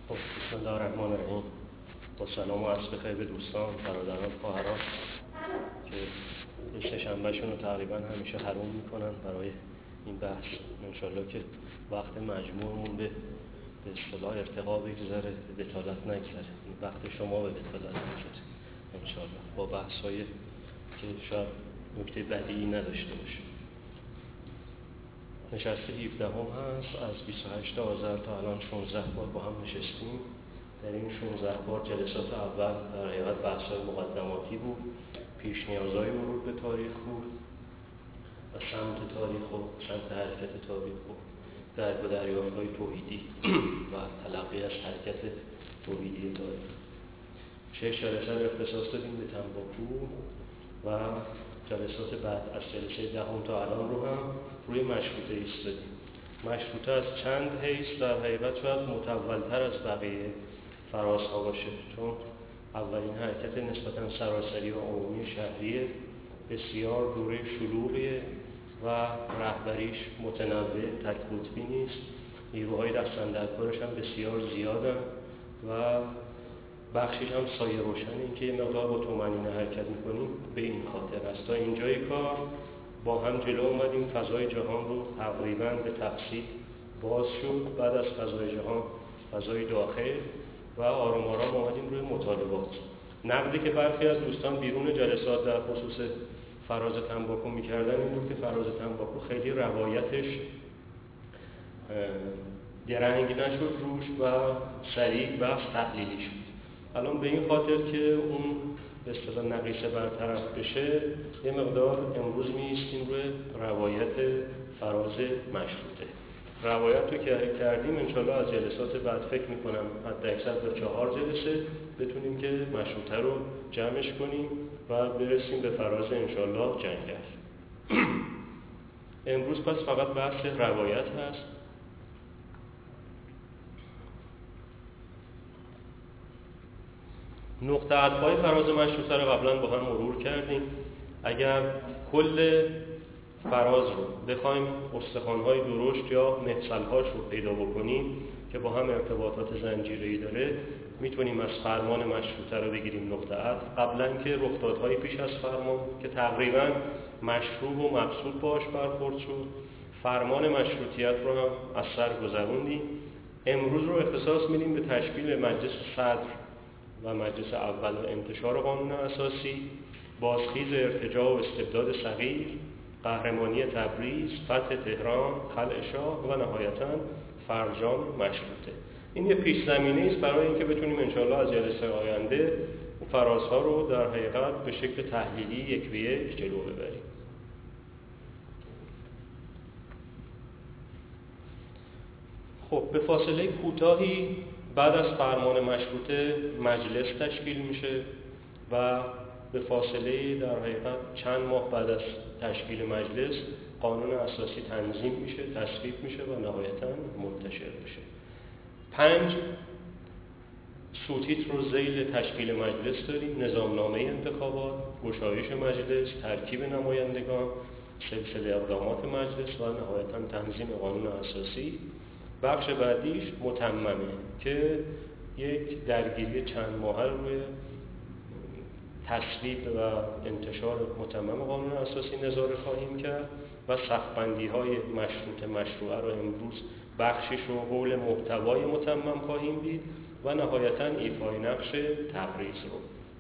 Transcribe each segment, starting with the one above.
بسم الله الرحمن الرحیم. با سلام و عرض بخیر به دوستان، برادران، خواهران که یک شنبهشون رو تقریبا همیشه حروم میکنن برای این بحث. انشالله که وقت مجموعمون به اصطلاح ارتقا بگذره، به بطالت نگذره، وقت شما به بطالت نگذره انشالله، با بحث‌هایی که شاید نکته بدیعی نداشته باشه. نشسته 17 هم هست، از 28 آذر تا الان 16 بار با هم نشستیم. در این 16 بار جلسات اول در حقیقت بحث‌های مقدماتی بود، پیش نیازهای ورود به تاریخ بود و سمت تاریخ و سمت حرکت تاریخ و درک و دریافت‌های توحیدی و تلقی از حرکت توحیدی تاریخ. 6 جلسه رو اختصاص دادیم به تنباکو و جلسات بعد از جلسه 10 تا الان رو هم روی مشروطه ایستادیم. مشروطه از چند حیث در حقیقت شاید متول‌تر از بقیه فرازها باشه، چون اولین حرکت نسبتاً سراسری و عمومی شهریه، بسیار دوره شلوغیه و رهبریش متنوع، تک قطبی نیست، نیروهای دست‌اندرکارش هم بسیار زیادن و بخشیش هم سایه روشن، این که یه مقدار با طمأنینه حرکت میکنیم به این خاطر است. تا اینجای کار با هم جلو اومدیم، فضای جهان رو تقریباً به تفصیل باز شد. بعد از فضای جهان فضای داخل و آرام آرام اومدیم روی مطالبات. نقدی که برخی از دوستان بیرون جلسات در خصوص فراز تنباکو میکردن این بود که فراز تنباکو خیلی روایتش درنگ نشد روش و سریع بحث تحلیلی شد. الان به این خاطر که اون به اصطلاح نقیصه برطرف بشه یه مقدار امروز می‌ایستیم روی روایت فراز مشروطه. روایت رو که کردیم انشالله از جلسات بعد فکر میکنم حتی اکثر تا 4 جلسه بتونیم که مشروطه رو جمعش کنیم و برسیم به فراز انشالله جنگل. امروز پس فقط بحث روایت هست. نقطه عطف‌های فراز مشروطه رو قبلا با هم مرور کردیم. اگر کل فراز رو بخوایم استخوان‌های درشت یا مفصل‌هاش رو پیدا بکنیم که با هم ارتباطات زنجیره‌ای داره، میتونیم از فرمان مشروطه رو بگیریم نقطه عطف، قبلا که رخدادهای پیش از فرمان که تقریبا مشروع و مقصود باش برخورد شد، فرمان مشروطیت رو هم از سر گذروندیم. امروز رو اختصاص میدیم به تشکیل مجلس صدر و مجلس اول و انتشار قانون اساسی، بازخیز ارتجاع و استبداد صغیر، قهرمانی تبریز، فتح تهران، خلع شاه و نهایتاً فرجام مشروطه. این یه پیش زمینه است برای اینکه بتونیم انشاءالله از جلسه آینده فرازها رو در حقیقت به شکل تحلیلی یک به یک جلو ببریم. خب به فاصله کوتاهی بعد از فرمان مشروطه مجلس تشکیل میشه و به فاصله در حقیقت چند ماه بعد از تشکیل مجلس قانون اساسی تنظیم میشه، تصویب میشه و نهایتاً منتشر میشه. 5 سوتیتر رو ذیل تشکیل مجلس داریم: نظامنامه انتخابات، گشایش مجلس، ترکیب نمایندگان، سلسله اقدامات مجلس و نهایتاً تنظیم قانون اساسی. بخش بعدیش متممه که یک درگیری چند ماهه روی تصویب و انتشار متمم قانون اساسی نظاره خواهیم کرد و سقف‌بندی‌های مشروعه رو امروز بخشش رو حول محتوای متمم خواهیم دید و نهایتاً ایفای نقش تبریز رو.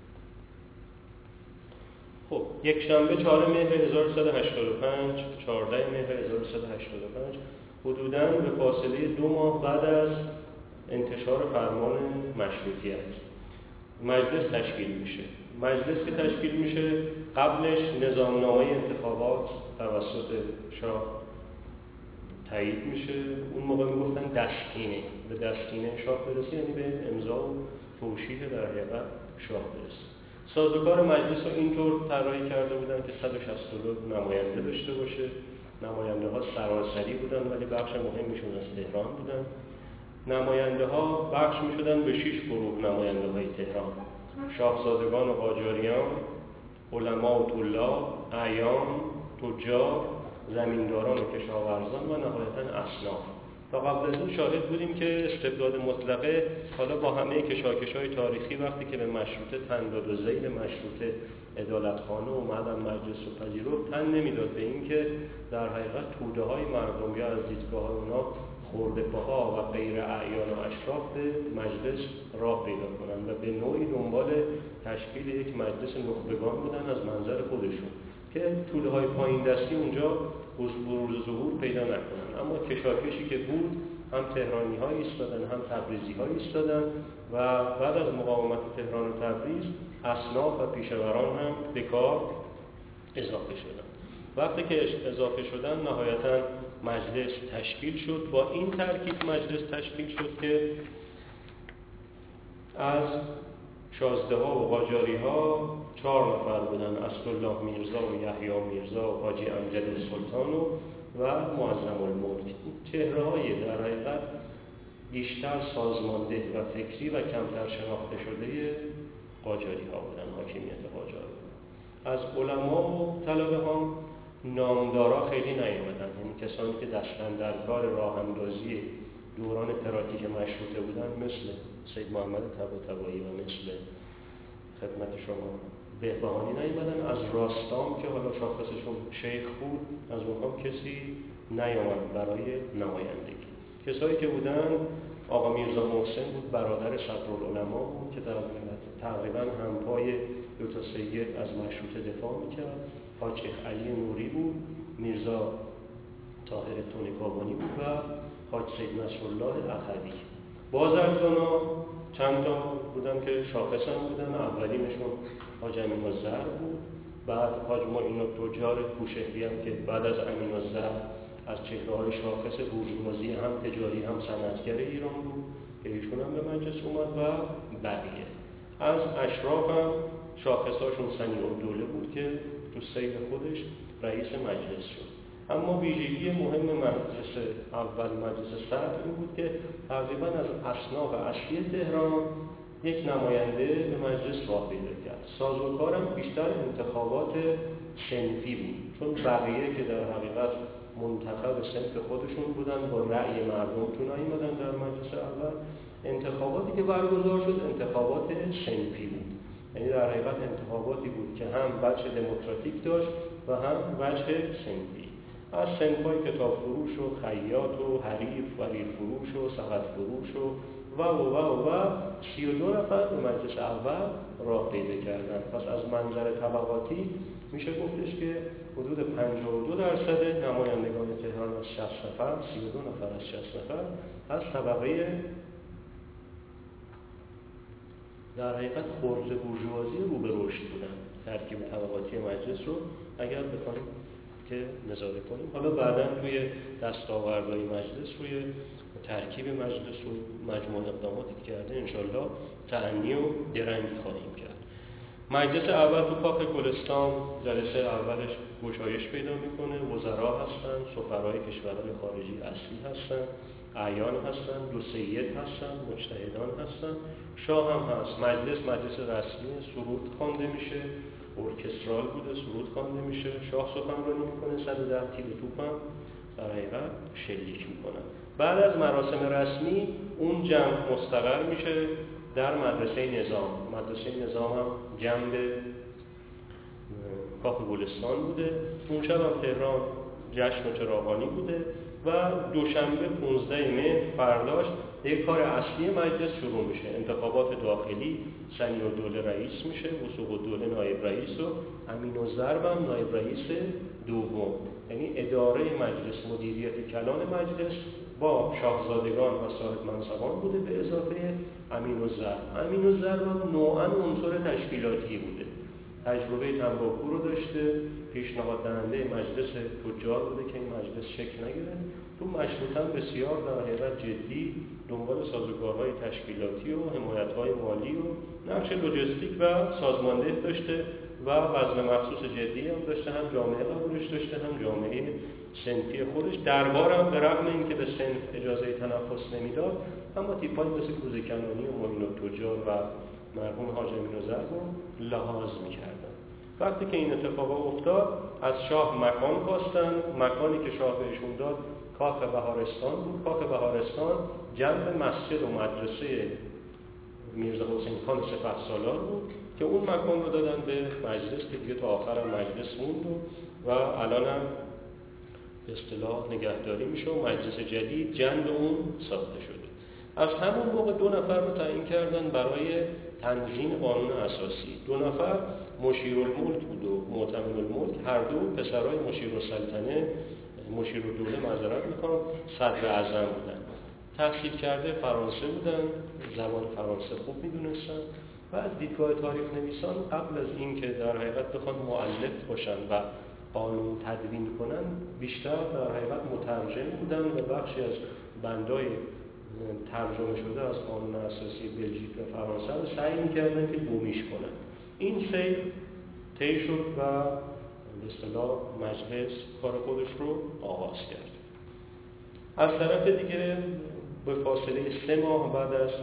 خب یک شنبه 4 مهر 1385 14 مهر 1385 حدوداً به فاصله 2 ماه بعد از انتشار فرمان مشروطیت مجلس تشکیل میشه. مجلس که تشکیل میشه قبلش نظامنامه انتخابات توسط شاه تایید میشه. اون موقع میگفتن دستینه، به دستینه شاه برسه یعنی به امضا و توشیح در حقیقت شاه برسه. سازوکار مجلس رو اینطور طراحی کرده بودن که 162 نماینده داشته باشه. نماینده ها سراسری بودن ولی بخش مهمیشون از تهران بودن. نماینده ها بخش می شدن به 6 گروه نماینده های تهران: شاهزادگان و قاجاریان، علما و طلاب، اعیان، تجار، زمینداران و کشاورزان و نهایتاً اصناف. تا قبل از این شاهد بودیم که استبداد مطلقه حالا با همه کشاکش‌های تاریخی وقتی که به مشروطه تن داد و ذیل مشروطه عدالتخانه اومدن مجلس رو پذیرفت، تن نمیداد به این که در حقیقت توده‌های مردم یا از دیدگاه اونا خورده‌پاها و غیر اعیان و اشراف به مجلس راه پیدا کنن و به نوعی دنبال تشکیل یک مجلس نخبگان بودن از منظر خودشون که توده‌های پایین دستی اونجا بروز ظهور پیدا نکنن. اما کشاکشی که بود، هم تهرانی‌ها ایستادن هم تبریزی‌ها ایستادن و بعد از مقاومت تهران و تبریز اصناف و پیشوران هم به کار اضافه شدن. وقتی که اضافه شدن نهایتاً مجلس تشکیل شد. با این ترکیب مجلس تشکیل شد که از شازده‌ها و قاجاری‌ها 4 نفر بودن: اسدالله میرزا و یحیی میرزا و حاجی امجد سلطان و معظم الملک. چهره‌های در حقیقت بیشتر سازمانده و فکری و کمتر شناخته شده قاجاری‌ها بودن، حاکمیت قاجاری. از علما و طلبه ها نامدارا خیلی نیامدن، یعنی کسانی که دستن در کار راه اندازی دوران پراتیک مشروطه بودن مثل سید محمد طباطبایی و مثل خدمت شما بهبهانی نیامدن. از راستام که حالا شاخصشون شیخ بود، از اونها کسی نیامد برای نمایندگی. کسایی که بودن آقا میرزا محسن بود، برادر صدرالعلما بود که در تقریبا همپای دو تا سید از مشروطه دفاع میکرد. حاج شیخ علی نوری بود، میرزا طاهر تونکابانی بود و حاج سید نصرالله اخوی. بازرگانا چند تا بودن که شاخص هم بودن. اولینشون حاج امین الزهر بود، بعد حاج معین التجار کوشهری هم که بعد از امین الزهر از چهره‌های شاخص بورژوازی هم تجاری هم صنعتگر ایران بود که ایشون هم به مجلس اومد و بقیه. از اشراف هم شاخصاشون سنی‌الدوله بود که تو سیل خودش رئیس مجلس شد. اما ویژگی مهم مجلس اول مجلس صدر این بود که تقریبا از اصناف اصلی تهران یک نماینده به مجلس راه پیدا کرد. سازوکارم بیشتر انتخابات صنفی بود، چون بقیه که در حقیقت منتخب صنف خودشون بودن با رأی مردم تو نیومدن در مجلس اول. انتخاباتی که برگزار شد انتخابات صنفی بود، یعنی در حقیقت انتخاباتی بود که هم وجه دموکراتیک داشت و هم وجه صنفی. از صنف‌های کتاب فروش و خیاط و حریف و ریل فروش و سقط فروش و 32 نفر به مجلس اول راه پیدا کردن. پس از منظر طبقاتی میشه گفتش که حدود 52% نمایندگان تهران از 60 نفر، 32 نفر از 60 نفر از طبقه در حقیقت خرد بورژوازی رو به رشد بودن. ترکیب طبقاتی مجلس رو اگر بخوایم که نظاره کنیم، حالا بعداً توی دستاوردهای مجلس روی ترکیب مجلس و مجموع اقداماتی که کرده انشالله تأنی و درنگی خواهیم کرد. مجلس اول تو کاخ گلستان جلسه اولش گشایش پیدا میکنه. وزرا هستن، سفرای کشورهای خارجی اصلی هستن، اعیان هستن، دو سید هستن، مجتهدان هستن، شاه هم هست. مجلس رسمی، سرود خوانده میشه، ارکسترال بوده، سرود خوانده میشه، شاه سخنرانی میکنه، 110 تیر توپ هم در حقیقت شلیک میکنن. بعد از مراسم رسمی اون جمع مستقر میشه در مدرسه نظام. مدرسه نظام هم جنب کاخ گلستان بوده. اون شب هم تهران جشن و چراغانی بوده و دوشنبه 15 مهر فرداش یک کار اصلی مجلس شروع میشه. انتخابات داخلی، سنی‌الدوله رئیس میشه، وثوق‌الدوله نایب رئیس و امین الضرب هم نایب رئیس دوم. یعنی اداره مجلس، مدیریت کلان مجلس با شاهزادگان و صاحب منصبان بوده به اضافه امین الضرب. امین الضرب هم نوعاً عنصر تشکیلاتی بوده. تجربه تنباکو رو داشته، پیشنهاد دهنده مجلس تجار بوده که این مجلس شکل نگیره. تو مشروطه بسیار در حقیقت جدی دنبال سازوکارهای تشکیلاتی و حمایت‌های مالی و نقش لوجستیک و سازماندهی داشته و وزن مخصوص جدی هم داشته. هم جامعه قبولش داشته، هم جامعه صنفی خودش. دربار هم به رغم اینکه به صنف اجازه تنفس نمیداد، اما تیپ‌های مثل کوزه‌کنانی و معین التجار و مرحوم حاج امین الضرب رو لحاظ می‌کردن. وقتی که این اتفاق افتاد از شاه مکان خواستن. مکانی که شاه بهشون داد کاخ بهارستان بود. کاخ بهارستان جنب مسجد و مدرسه میرزا حسین خان سپهسالار بود که اون مکان رو دادن به مجلس که دیگه تا آخر مجلس موند و الان هم به اصطلاح نگهداری میشه و مجلس جدید جنب اون ساخته شده. از همون موقع 2 نفر رو تعیین کردن برای تنظیم قانون اساسی. 2 نفر مشیرالملک بود و معتمد الملک، هر دو پسرای مشیرالسلطنه، مشیرالدوله معذرت میخوام، صدر اعظم بودن. تحصیل کرده فرانسه بودن، زبان فرانسه خوب میدونستن و از دیدگاه تاریخ نویسان قبل از این که در حقیقت بخوان مؤلف باشن و قانون تدوین کنن، بیشتر در حقیقت مترجم بودن و بخشی از بندای ترجمه شده از قانون اساسی بلژیک و فرانسه رو سعی می‌کردن که بومیش کنن. این سیر طی شد و به اصطلاح مجلس کار خودش رو آغاز کرد. از طرف دیگه به فاصله 3 ماه بعد از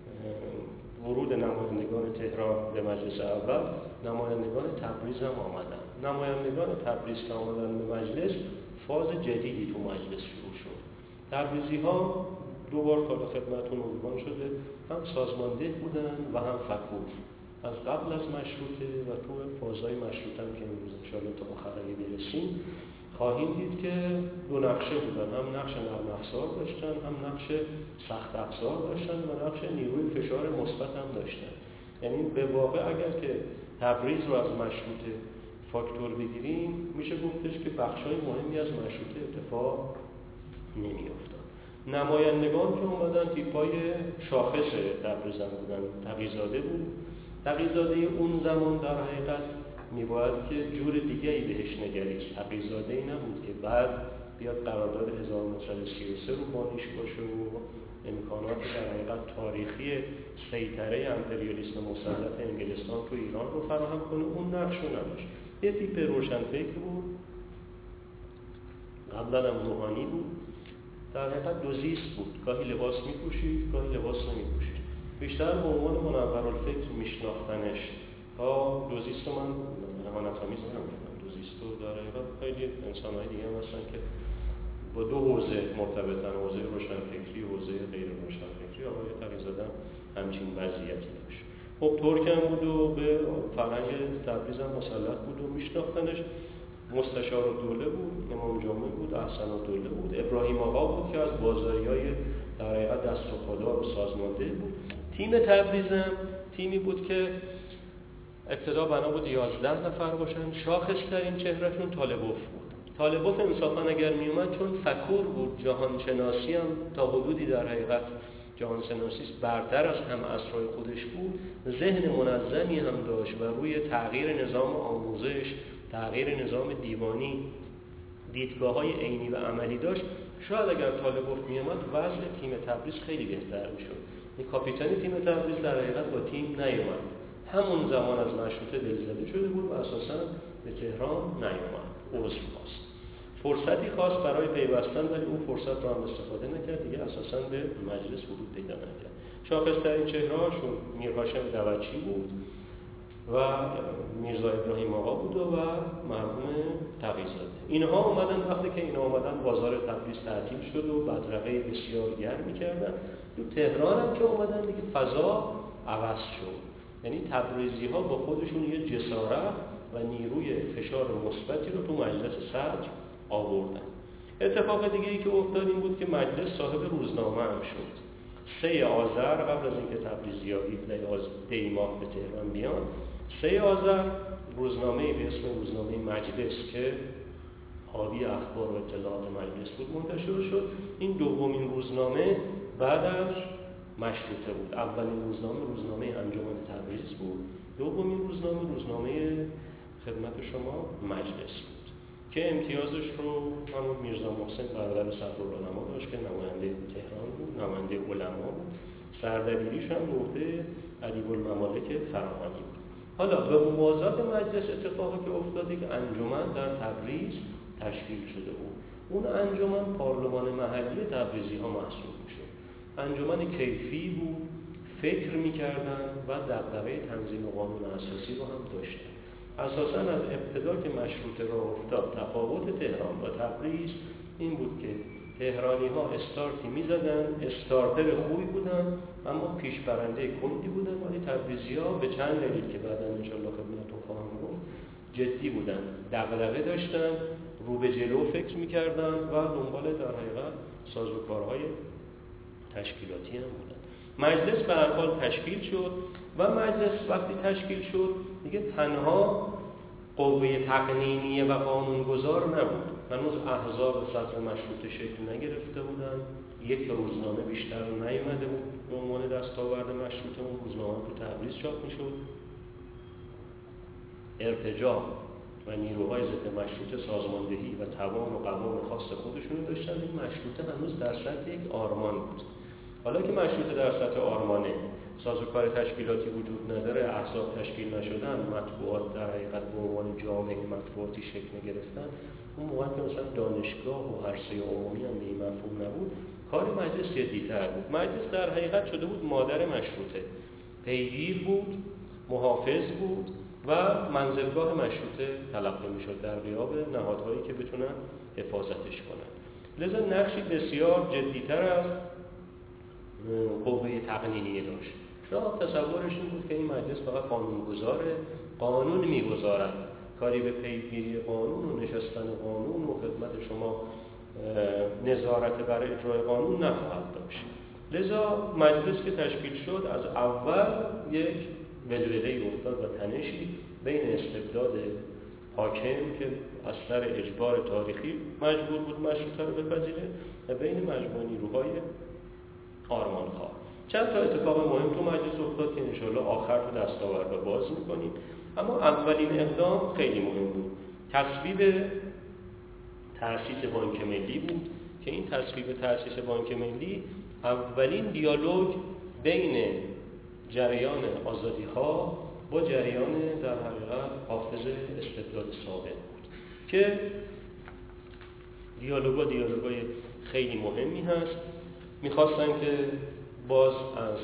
ورود نمایندگان تهران به مجلس اول، نمایندگان تبریز هم آمدن. نمایندگان تبریز که آمدن به مجلس، فاز جدیدی تو مجلس شروع شد. تبریزی ها 2 بار کار خدمتتون عنوان شده، هم سازمانده بودن و هم فکور. از قبل از مشروطه و تو فازهای مشروطه هم که امروز انشاءالله تا آخرای برسیم خواهیم دید که 2 نقشه بودن، هم نقش نرم افزار داشتن، هم نقش سخت افزار داشتن و نقش نیروی فشار مثبت هم داشتن. یعنی به واقع اگر که تبریز رو از مشروطه فاکتور بگیریم میشه گفتش که بخشای مهمی از مشروطه اتفاق نمیافتاد. نمایندگان که اومدن تیپای شاخص تبریز هم بودن. تقی‌زاده بود. تقی‌زاده اون زمان در حقیقت میباید که جور دیگه‌ای بهش نگریست. تقی‌زاده‌ای نبود که بعد بیاد قرارداد 1933 رو بانیش باشه و امکانات در حقیقت تاریخی سیطره امپریالیسم مسلط انگلستان تو ایران رو فراهم کنه. اون نقش رو نداشت. یه تیپ روشنفکر بود، قبلا هم روحانی بود، در حقیقت دوزیست بود. گاهی لباس می‌پوشید، گاهی لباس نمی‌پوشید. بیشتر به عنوان منورالفکر میشناختنش. تا دوزیست رو من اهانت‌آمیز نمی‌دونم. دوزیست رو در حقیقت خیلی انسان‌های دیگه هم هستن که با 2 حوزه مرتبطن، حوزه روشنفکری و حوزه غیر روشنفکری. آقای تقی‌زاده همچین وضعیتی داشت. خب ترک هم بود و به فرهنگ تبریز هم مسلط بود و میشناختنش. مستشار الدوله بود، امام جمعه بود، احسن الدوله بود، ابراهیم آقا بود که از بازاریای در حقیقت دست و پادار و سازمانده بود. تیم تبریزم تیمی بود که ابتدا بنا بود 11 نفر باشن. شاخص‌ترین چهرهشون طالبوف بود. طالبوف انصافا اگر می اومد چون فکور بود، جهانشناسی هم تا حدودی در حقیقت جهانشناسی برتر از هم عصرهای خودش بود، ذهن منظمی هم داشت و روی تغییر نظام آموزش، تغییر نظام دیوانی دیدگاه‌های عینی و عملی داشت. شاید اگر طالبوف می اومد وضع تیم تبریز خیلی بهتر میشد. این کاپیتان تیم تبریز در حقیقت با تیم نیومد. همون زمان از مشروطه دلزده شده بود و اساساً به تهران نیومد. عذر خواست. فرصتی خواست برای پیوستن ولی اون فرصت رو هم استفاده نکرد، دیگه اساساً به مجلس ورود پیدا نکرد. شاخص‌ترین چهره‌هاشون میرهاشم دعوتچی بود و میرزا ابراهیم آقا بود و مرحوم تقی‌زاده. اینها اومدن. وقتی که اینا اومدن بازار تبریز تعطیل شد و بدرقه بسیار گرمی کردن. تو تهران هم که اومدن دیگه فضا عوض شد. یعنی تبریزی ها با خودشون یه جسارت و نیروی فشار مثبتی رو تو مجلس صدر آوردن. اتفاق دیگه ای که افتاد این بود که مجلس صاحب روزنامه هم شد. 3 آذر قبل از اینکه تبریزی‌ها دی ماه به تهران بیان، 3 آذر روزنامه‌ای به اسم روزنامه مجلس که حاوی اخبار و اطلاعات مجلس بود منتشر شد. این دومین روزنامه بعد از مشروطه بود. اولین روزنامه انجمن تبریز بود. دومین روزنامه خدمت شما مجلس بود که امتیازش رو همون میرزا محسن برادر صدرالعلما داشت که نماینده تهران بود، نماینده علما بود. سردبیریش هم عهده ادیب الممالک فراهانی بود. حالا به موازات مجلس اتفاقی که افتاد که انجمن در تبریز تشکیل شده بود. اون انجمن پارلمان محلی تبریزی ها محسوب میشد. انجمن کیفی بود، فکر میکردن و دغدغه تنظیم قانون اساسی رو هم داشتن. اساساً از ابتدا که مشروطه راه افتاد، تفاوت تهران و تبریز این بود که تهرانی ها استارتی میزدن، استارتر خوبی بودن اما پیش برنده کندی بودن، ولی تبریزی ها به چند دلیل که بعدا انشالله خدمتتون خواهم گفت جدی بودن، دغدغه داشتن، رو به جلو فکر میکردن و دنبال در حقیقت سازوکارهای تشکیلاتی هم بودن. مجلس به هر حال تشکیل شد و مجلس وقتی تشکیل شد دیگه تنها قوه تقنینیه و قانونگذار نبود، هنوز احزاب سطر مشروطه شکل نگرفته بودن، یک روزنامه بیشتر نیامده بود به عنوان دستاورد مشروطه، اون روزنامه تو تبریز چاپ میشد. ارتجاع و نیروهای ضد مشروطه سازماندهی و توان و قوام خاص خودشون داشتن. این مشروطه هنوز در سطح یک آرمان بود. حالا که مشروطه در سطح آرمانه، سازوکار تشکیلاتی وجود نداره، احزاب تشکیل نشدن، مطبوعات در حقیقت به عنوان جامعه مطبوعاتی شکل نگرفتن، اون موقع که مثلا دانشگاه و عرصه عمومی هم به این مفهوم نبود، کار مجلس جدی‌تر بود. مجلس در حقیقت شده بود مادر مشروطه، پیگیر بود، محافظ بود و منزلگاه مشروطه تلقی میشد در غیاب نهادهایی که بتونن حفاظتش کنن. لذا نقشی بسیار جدی‌تر از قوه تقنینی داشت. شما تصورش این بود که این مجلس فقط قانونگذاره، قانون میگذارد، کاری به پیگیری قانون و نشستن قانون و خدمت شما نظارت بر اجرای قانون نخواهد داشت. لذا مجلس که تشکیل شد از اول یک ولوله‌ای افتاد و تنشی بین استبداد حاکم که از سر اجبار تاریخی مجبور بود مشروطه رو بپذیره و بین مجموعه نیروهای آرمانخواه. چند تا اتفاق مهم تو مجلس افتاد که انشالله آخر تو دستاورد باز میکنیم. اما اولین اقدام خیلی مهم بود، تصویب تأسیس بانک ملی بود که این تصویب تأسیس بانک ملی اولین دیالوگ بین جریان آزادی‌خواه با جریان در حقیقت حافظ استبداد سابق بود که دیالوگای خیلی مهمی هست. میخواستن که باز از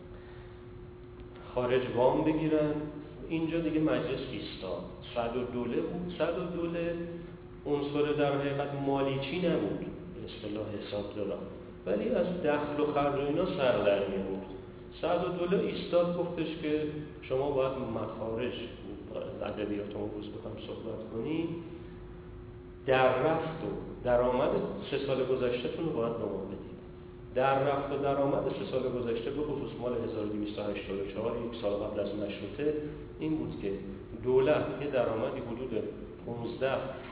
خارج وام بگیرن. اینجا دیگه مجلس ایستاد. سعدالدوله بود. سعدالدوله عنصر در حقیقت مالیچی نبود به اصطلاح حسابداران، ولی از دخل و خرج و اینا سر در می‌آورد. سعدالدوله ایستاد گفتش که شما باید مخارج ادبیات ما روز بخوام صحبت کنیم، در رفت و درآمد 3 سال گذشته‌تون رو باید به ما بدید. در رفت و درآمد 3 سال گذشته به خصوص مال 1284 یک سال قبل از مشروطه این بود که دولت یه درآمدی حدود 15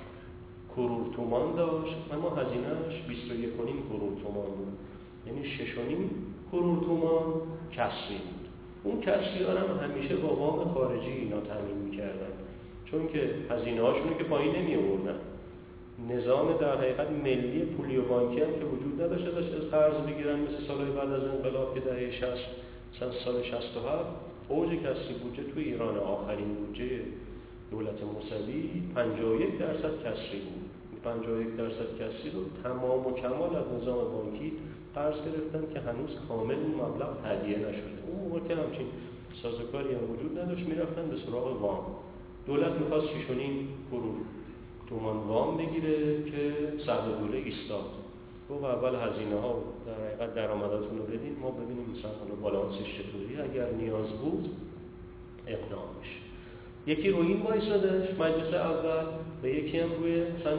کرور تومان داشت اما هزینه‌اش 21.5 کرور تومان بود، یعنی 6.5 کرور تومان کسری بود. اون کسری ها هم همیشه با وام خارجی اینا تامین می‌کردن، چون که هزینه‌هاشون که پایین نمی‌آوردن. نظام در حقیقت ملی پولی و بانکی هم که وجود نداشت از قرض بگیرن مثل سالهای بعد از انقلاب که دهه 60 مثلا سال 67 اوج کسری بودجه تو ایران، آخرین بودجه دولت موسوی 51% کسری بود. 51% کسری رو تمام و کمال از نظام بانکی قرض گرفتن که هنوز کامل اون مبلغ تهیه نشده. اون موقع که همچین سازوکاری هم وجود نداشت میرفتن به سراغ وام. دولت می‌خواست 6.5 کرور تومان وام بگیره که سعدالدوله ایستاد و اول هزینه‌ها در حقیقت درآمداتون رو بدین، ما ببینیم مثلا بالانسش چطوری، اگر نیاز بود اقدام بشه. یکی روی این وایسادش مجلس اول و یکی هم روی مثلا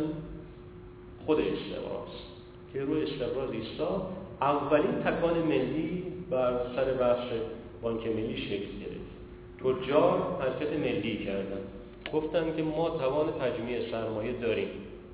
خود استقراض که روی استقراض ایستاد. اولین تکان ملی بر سر بحث بانک ملی شکل گرفت. تجار حرکت ملی کردن، گفتن که ما توان تجمیع سرمایه داریم،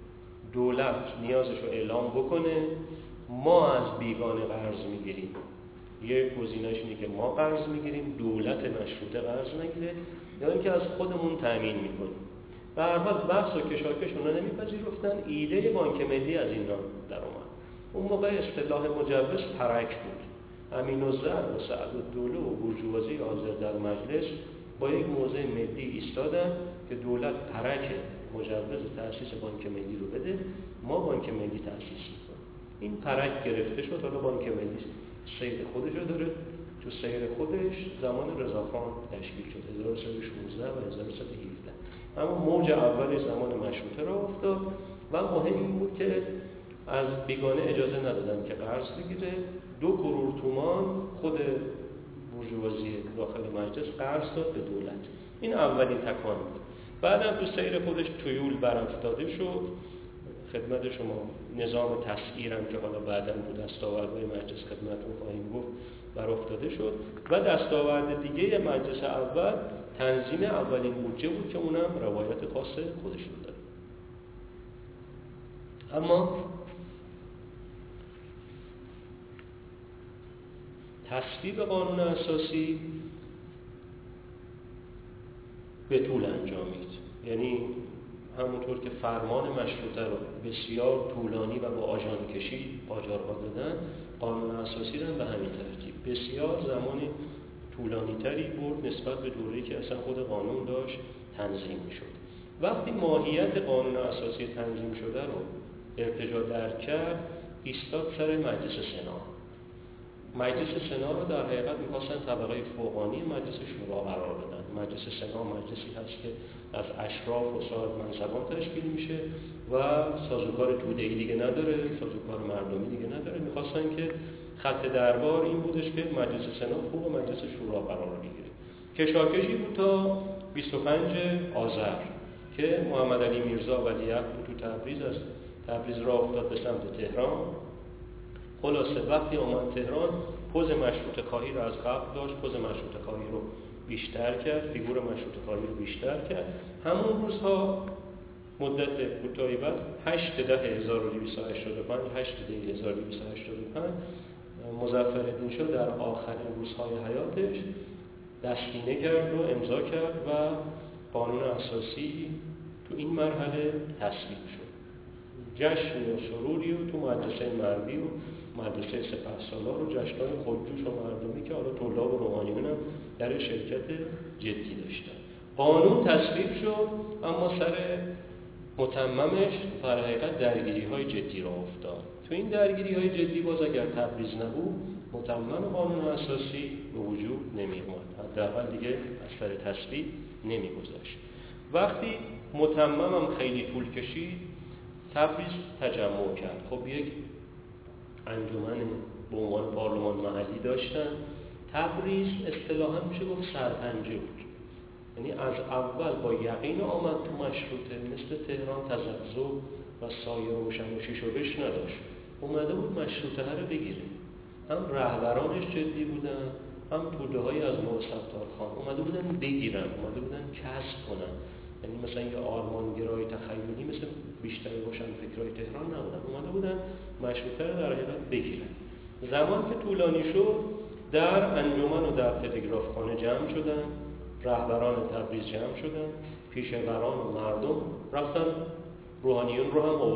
دولت نیازش رو اعلام بکنه، ما از بیگانه قرض میگیریم. یک گزینه‌اش اینه که ما قرض میگیریم، دولت مشروطه قرض نگیره، یا اینکه از خودمون تامین میکنیم. به هر حال بحث و کشاکش اونا نمیپذیرفتن. ایده بانک ملی از اینا در اومد. اون موقع اصطلاح مجوز پرک بود. امین‌الزر و سعدالدوله و بورژوازی حاضر در مجلس با یک موضع ملی ایستادن که دولت پرک مجوز تأسیس بانک ملی رو بده، ما بانک ملی تأسیس میکنیم. این پرک گرفته شد. حالا بانک ملی سیر خودش رو داره. تو سیر خودش زمان رضاخان تشکیل شد 1316 و 1317. اما موج اول زمان مشروطه را افتاد و مهم این بود که از بیگانه اجازه ندادن که قرض بگیره. 2 کرور تومان خود بورژوازی داخل مجلس قرض داد به دولت. این اولین تکان بود. بعدم تو سیر خودش تویول برافتاده شد. خدمت شما نظام تسعیرم که حالا بعداً تو دستاوردهای مجلس خدمتتون خواهیم گفت برافتاده شد. و دستاورد دیگه مجلس اول تنظیم اولین بودجه بود که اونم روایت خاص خودشون داره. اما تصویب قانون اساسی به طول انجامید. یعنی همونطور که فرمان مشروطه رو بسیار طولانی و با آژان کشی آجرها دادن، قانون اساسی رو به همین ترتیب بسیار زمان طولانی تری برد نسبت به دوره‌ای که اصلا خود قانون داشت تنظیم می‌شد. وقتی ماهیت قانون اساسی تنظیم شده رو ارتجاع درک کرد، ایستاد سر مجلس سنا. مجلس سنا رو در حقیقت می‌خواستن طبقه فوقانی مجلس شورا قرار بدن. مجلس سنا مجلسی هست که از اشراف و صاحب منصبان تشکیل میشه و سازوکار توده‌ای دیگه نداره، سازوکار مردمی دیگه نداره. می‌خواستن که خط دربار این بودش که مجلس سنا فوق مجلس شورا قرار بگیره. کشاکشی بود تا 25 آذر که محمد علی میرزا ولیعهد تو تبریز از تبریز راه افتاد به سمت تهران. خلاصه وقتی اومد تهران پوز مشروطه خواهی رو از قبل داشت، پوز مشروطه خواهی رو بیشتر کرد، فیگور مشروطه خواهی رو بیشتر کرد. همون روزها مدت کوتاهی بعد 8/10/1285 8/10/1285 مظفرالدین شاه در آخرین روزهای حیاتش دستینه کرد و امضا کرد و قانون اساسی تو این مرحله تصویب شد. جشن و سروری و تو مدرسه مروی و مدرسه سپهسالار و جشن‌های خودجوش و مردمی که حالا طلاب و روحانیون هم در شرکت جدی داشتن. قانون تصویب شد، اما سر متممش در حقیقت درگیری‌های جدی را افتاد. تو این درگیری‌های جدی باز اگر تبریز نبود متمم قانون اساسی به وجود نمی‌آمد. حداقل دیگه از سر تصویب نمی‌گذشت. وقتی متممم خیلی طول کشید تبریز تجمع کرد. خب یک انجمن به عنوان پارلمان محلی داشتن. تبریز اصطلاحاً میشه گفت سرپنجه بود. یعنی از اول با یقین آمد تو مشروطه، مثل تهران تزلزل و سایه روشن و شیش و بش نداشت. اومده بود مشروطه رو بگیره. هم رهبرانش جدی بودن، هم توده‌هایی از نور ستارخان اومده بودن بگیرن، اومده بودن کسب کنن. یعنی مثلا یه آرمانگرای تخیلی مثل بیشتر روشن فکرای تهران نبودن، اومده بودن مشروطه رو در حقیقت بگیرن. زمان که طولانی شد در انجمن و در تلگرافخانه جمع شدن، رهبران تبریز جمع شدن، پیشوران و مردم رفتن روحانیون رو هم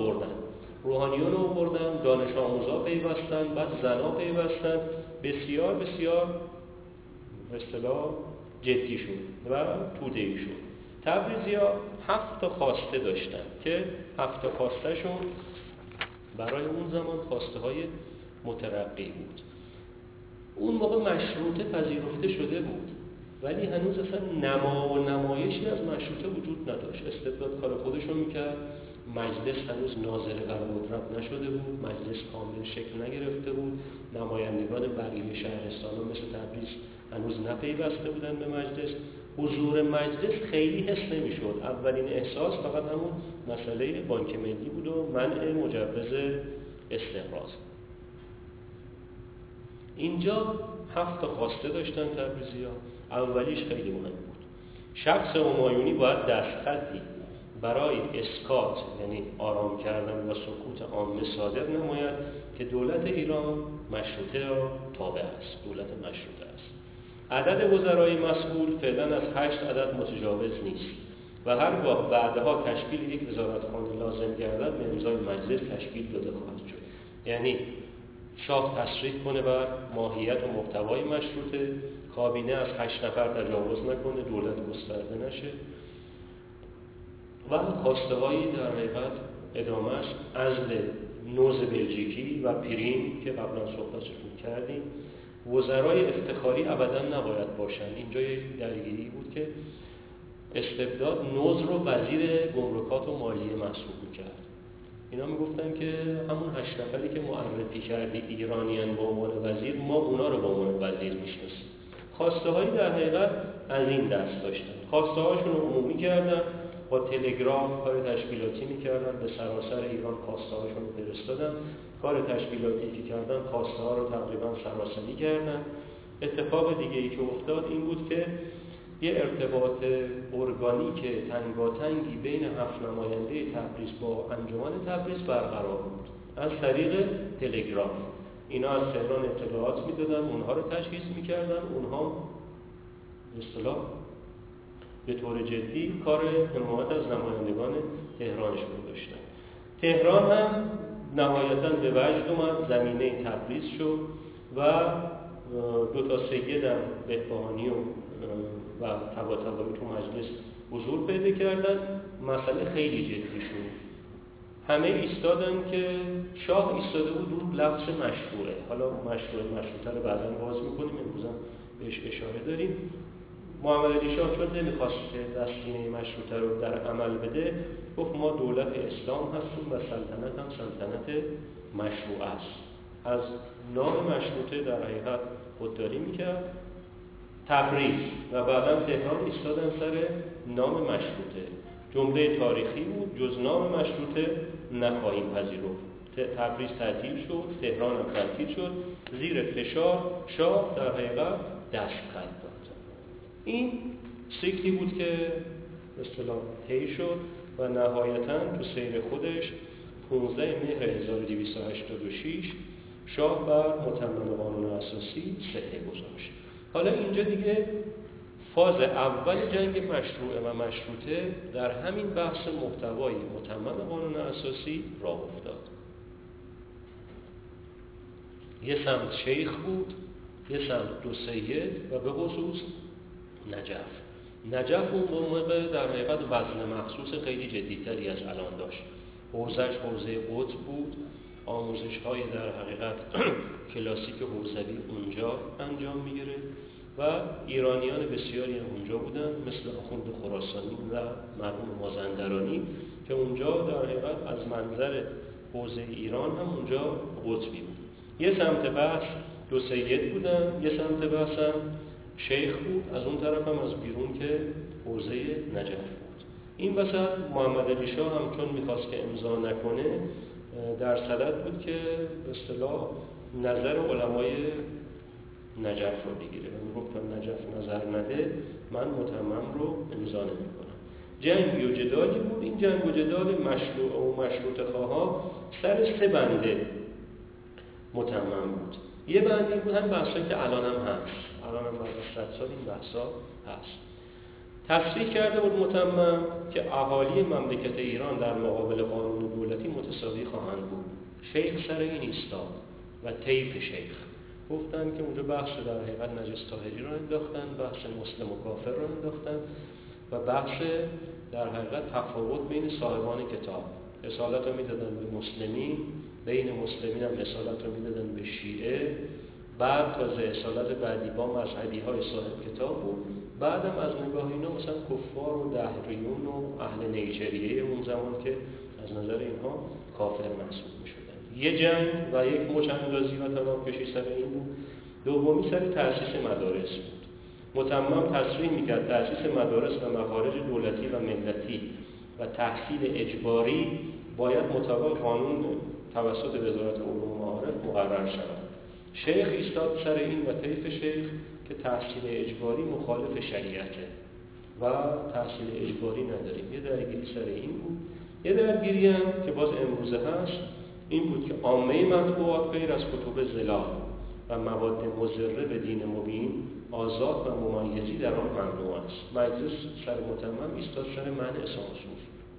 آوردن، دانش آموزا پیوستن، بعد زنا پیوستن. بسیار بسیار به اصطلاح جدی شد و توده‌ای شد. تبریزی‌ها 7 تا خواسته داشتن که 7 تا خواسته‌شون برای اون زمان خواسته‌های مترقی بود. اون موقع مشروطه پذیرفته شده بود ولی هنوز اصلا نما و نمایشی از مشروطه وجود نداشت. استبداد کار خودشو میکرد، مجلس هنوز ناظر بر قدرت نشده بود، مجلس کامل شکل نگرفته بود، نمایندگان بقیه شهرستان‌ها مثل تبریز هنوز نپیوسته بودن به مجلس. حضور مجلس خیلی حس نمیشد. اولین احساس فقط همون مسئله بانک ملی بود و منع مجوز استقراض. اینجا 7 تا خواسته داشتن تبریزی‌ها. اولیش خیلی مهم بود. شخص همایونی باید دستخطی برای اسکات، یعنی آرام کردن و سکوت عامه صادر نماید که دولت ایران مشروطه را تابع است، دولت مشروطه است. عدد وزرای مسئول فعلا از 8 عدد متجاوز نیست و هرگاه بعدها تشکیل یک وزارتخانه لازم گردد به امضای مجلس تشکیل داده خواهد شد. یعنی شاه تصریح کنه بر ماهیت و محتوای مشروطه، کابینه از 8 نفر تجاوز نکنه، دولت گسترده نشه و خواسته هایی در حقیقت ادامه است. عزل نوز بلژیکی و پرین که قبلا صحبتشون کردیم. وزرای افتخاری ابدا نباید باشن. اینجا یک درگیری بود که استبداد نوز رو وزیر گمرکات و مالیه محسوب کرد. اینا میگفتن که همون 8 نفری که معرفی کردی ایرانیان به عنوان وزیر، ما اونا رو به عنوان وزیر میشناسیم. خواسته هایی در حقیقت از این دست داشتن. خواسته هاشون رو عمومی کردن، با تلگراف کار تشکیلاتی میکردن، به سراسر ایران خواسته هاشون رو فرستادن. کار تشکیلاتی که کردن خواسته ها رو تقریبا سراسری کردن. اتفاق دیگه ای که افتاد این بود که یه ارتباط ارگانیک تنگاتنگی بین 7 نماینده تبریز با انجمن تبریز برقرار بود از طریق تلگراف. اینا از تهران اطلاعات میدادن، اونها رو تجهیز میکردن، اونها به اصطلاح به طور جدی کار حمایت از نمایندگان تهرانشون داشتن. تهران هم نهایتاً به وجد اومد، زمینه تبریز شد و 2 تا سید هم بهبهانی و طباطبایی تو مجلس حضور پیدا کردن. مسئله خیلی جدی شد. همه ایستادن که شاه ایستاده بود رو لفظ مشروعه. حالا مشروطه رو بعداً باز میکنیم، امروز هم بهش اشاره داریم. محمد علی شاه چون نمیخواست که دستینه مشروطه رو در عمل بده، گفت ما دولت اسلام هستیم و سلطنت هم سلطنت مشروع است. از نام مشروطه در حقیقت خودداری میکرد. تبریز و بعداً تهران ایستادن سر نام مشروطه. جمله تاریخی بود، جز نام مشروطه نخواهیم پذیرفت. تبریز تعطیل شد، تهران هم تعطیل شد، زیر فشار شاه در حقیقت دست خط داد. این سیکلی بود که به اصطلاح طی شد و نهایتاً تو سیر خودش 15 مهر 1286 شاه بر متمم قانون اساسی صحه گذاشت. حالا اینجا دیگه فاز اول جنگ مشروعه و مشروطه در همین بحث محتوای متمم قانون اساسی راه افتاد. یه سمت شیخ بود، یه سمت 2 سید و به خصوص نجف اون موقع در حقیقت وزن مخصوص خیلی جدیتری از الان داشت. حوزهش حوزه قطب بود، آموزش های در حقیقت کلاسیک حوزوی اونجا انجام میگیره و ایرانیان بسیاری هم اونجا بودن، مثل آخوند خراسانی و مرحوم مازندرانی که اونجا در حقیقت از منظر حوزه ایران هم اونجا قطبی بود. یه سمت بحث 2 سید بودن، یه سمت بحث هم شیخ بود، از اون طرف هم از بیرون که حوزه نجف بود. این وسط محمد علی شاه هم چون میخواست که امضا نکنه در صدد بود که به اصطلاح نظر علمای نجف رو بگیره و میگفت تا نجف نظر نده من متمم رو امضا نمیکنم. جنگی و جدالی بود. این جنگ و جدال مشروع و مشروط خواها سر 3 بنده متمم بود. یه بندی بود هم بحثایی که الان هم هست، الان هم بعد از 100 سال این بحثا هست. تصریح کرده بود متمم که اهالی مملکت ایران در مقابل قانون دولتی متساوی خواهند بود. شیخ سر این ایستاد و طیف شیخ گفتن که اونجا بحث در حقیقت نجس طاهری رو انداختن، بحث مسلم و کافر رو انداختن و بحث در حقیقت تفاوت بین صاحبان کتاب. رسالت رو میدادن به مسلمین، بین مسلمین هم رسالت رو میدادن به شیعه، بعد تازه رسالت بعدی با مذهبی های صاحب کتاب بود. بعدم از نگاه اینا مثلا کفار و دهریون و اهل نیجریه اون زمان که از نظر اینها کافر محسوب میشدن. یه جنگ و یک مچندازی و تنابکشی سر این بود. دومی سر تأسیس مدارس بود. متمم تصریح میکرد تأسیس مدارس و مخارج دولتی و ملتی و تحصیل اجباری باید مطابق قانون توسط وزارت علوم و معارف مقرر شود. شیخ ایستاد سر این و طیف شیخ که تحصیل اجباری مخالف شریعته و تحصیل اجباری نداریم. یه درگیری سر این بود. یه درگیری هم که باز امروزه هست این بود که عامه مطبوعات غیر از کتب ضلال و مواد مضر به دین مبین آزاد و ممیزی در آن ممنوع است. مجلس سر متمم ایستاد سر منع سانسور.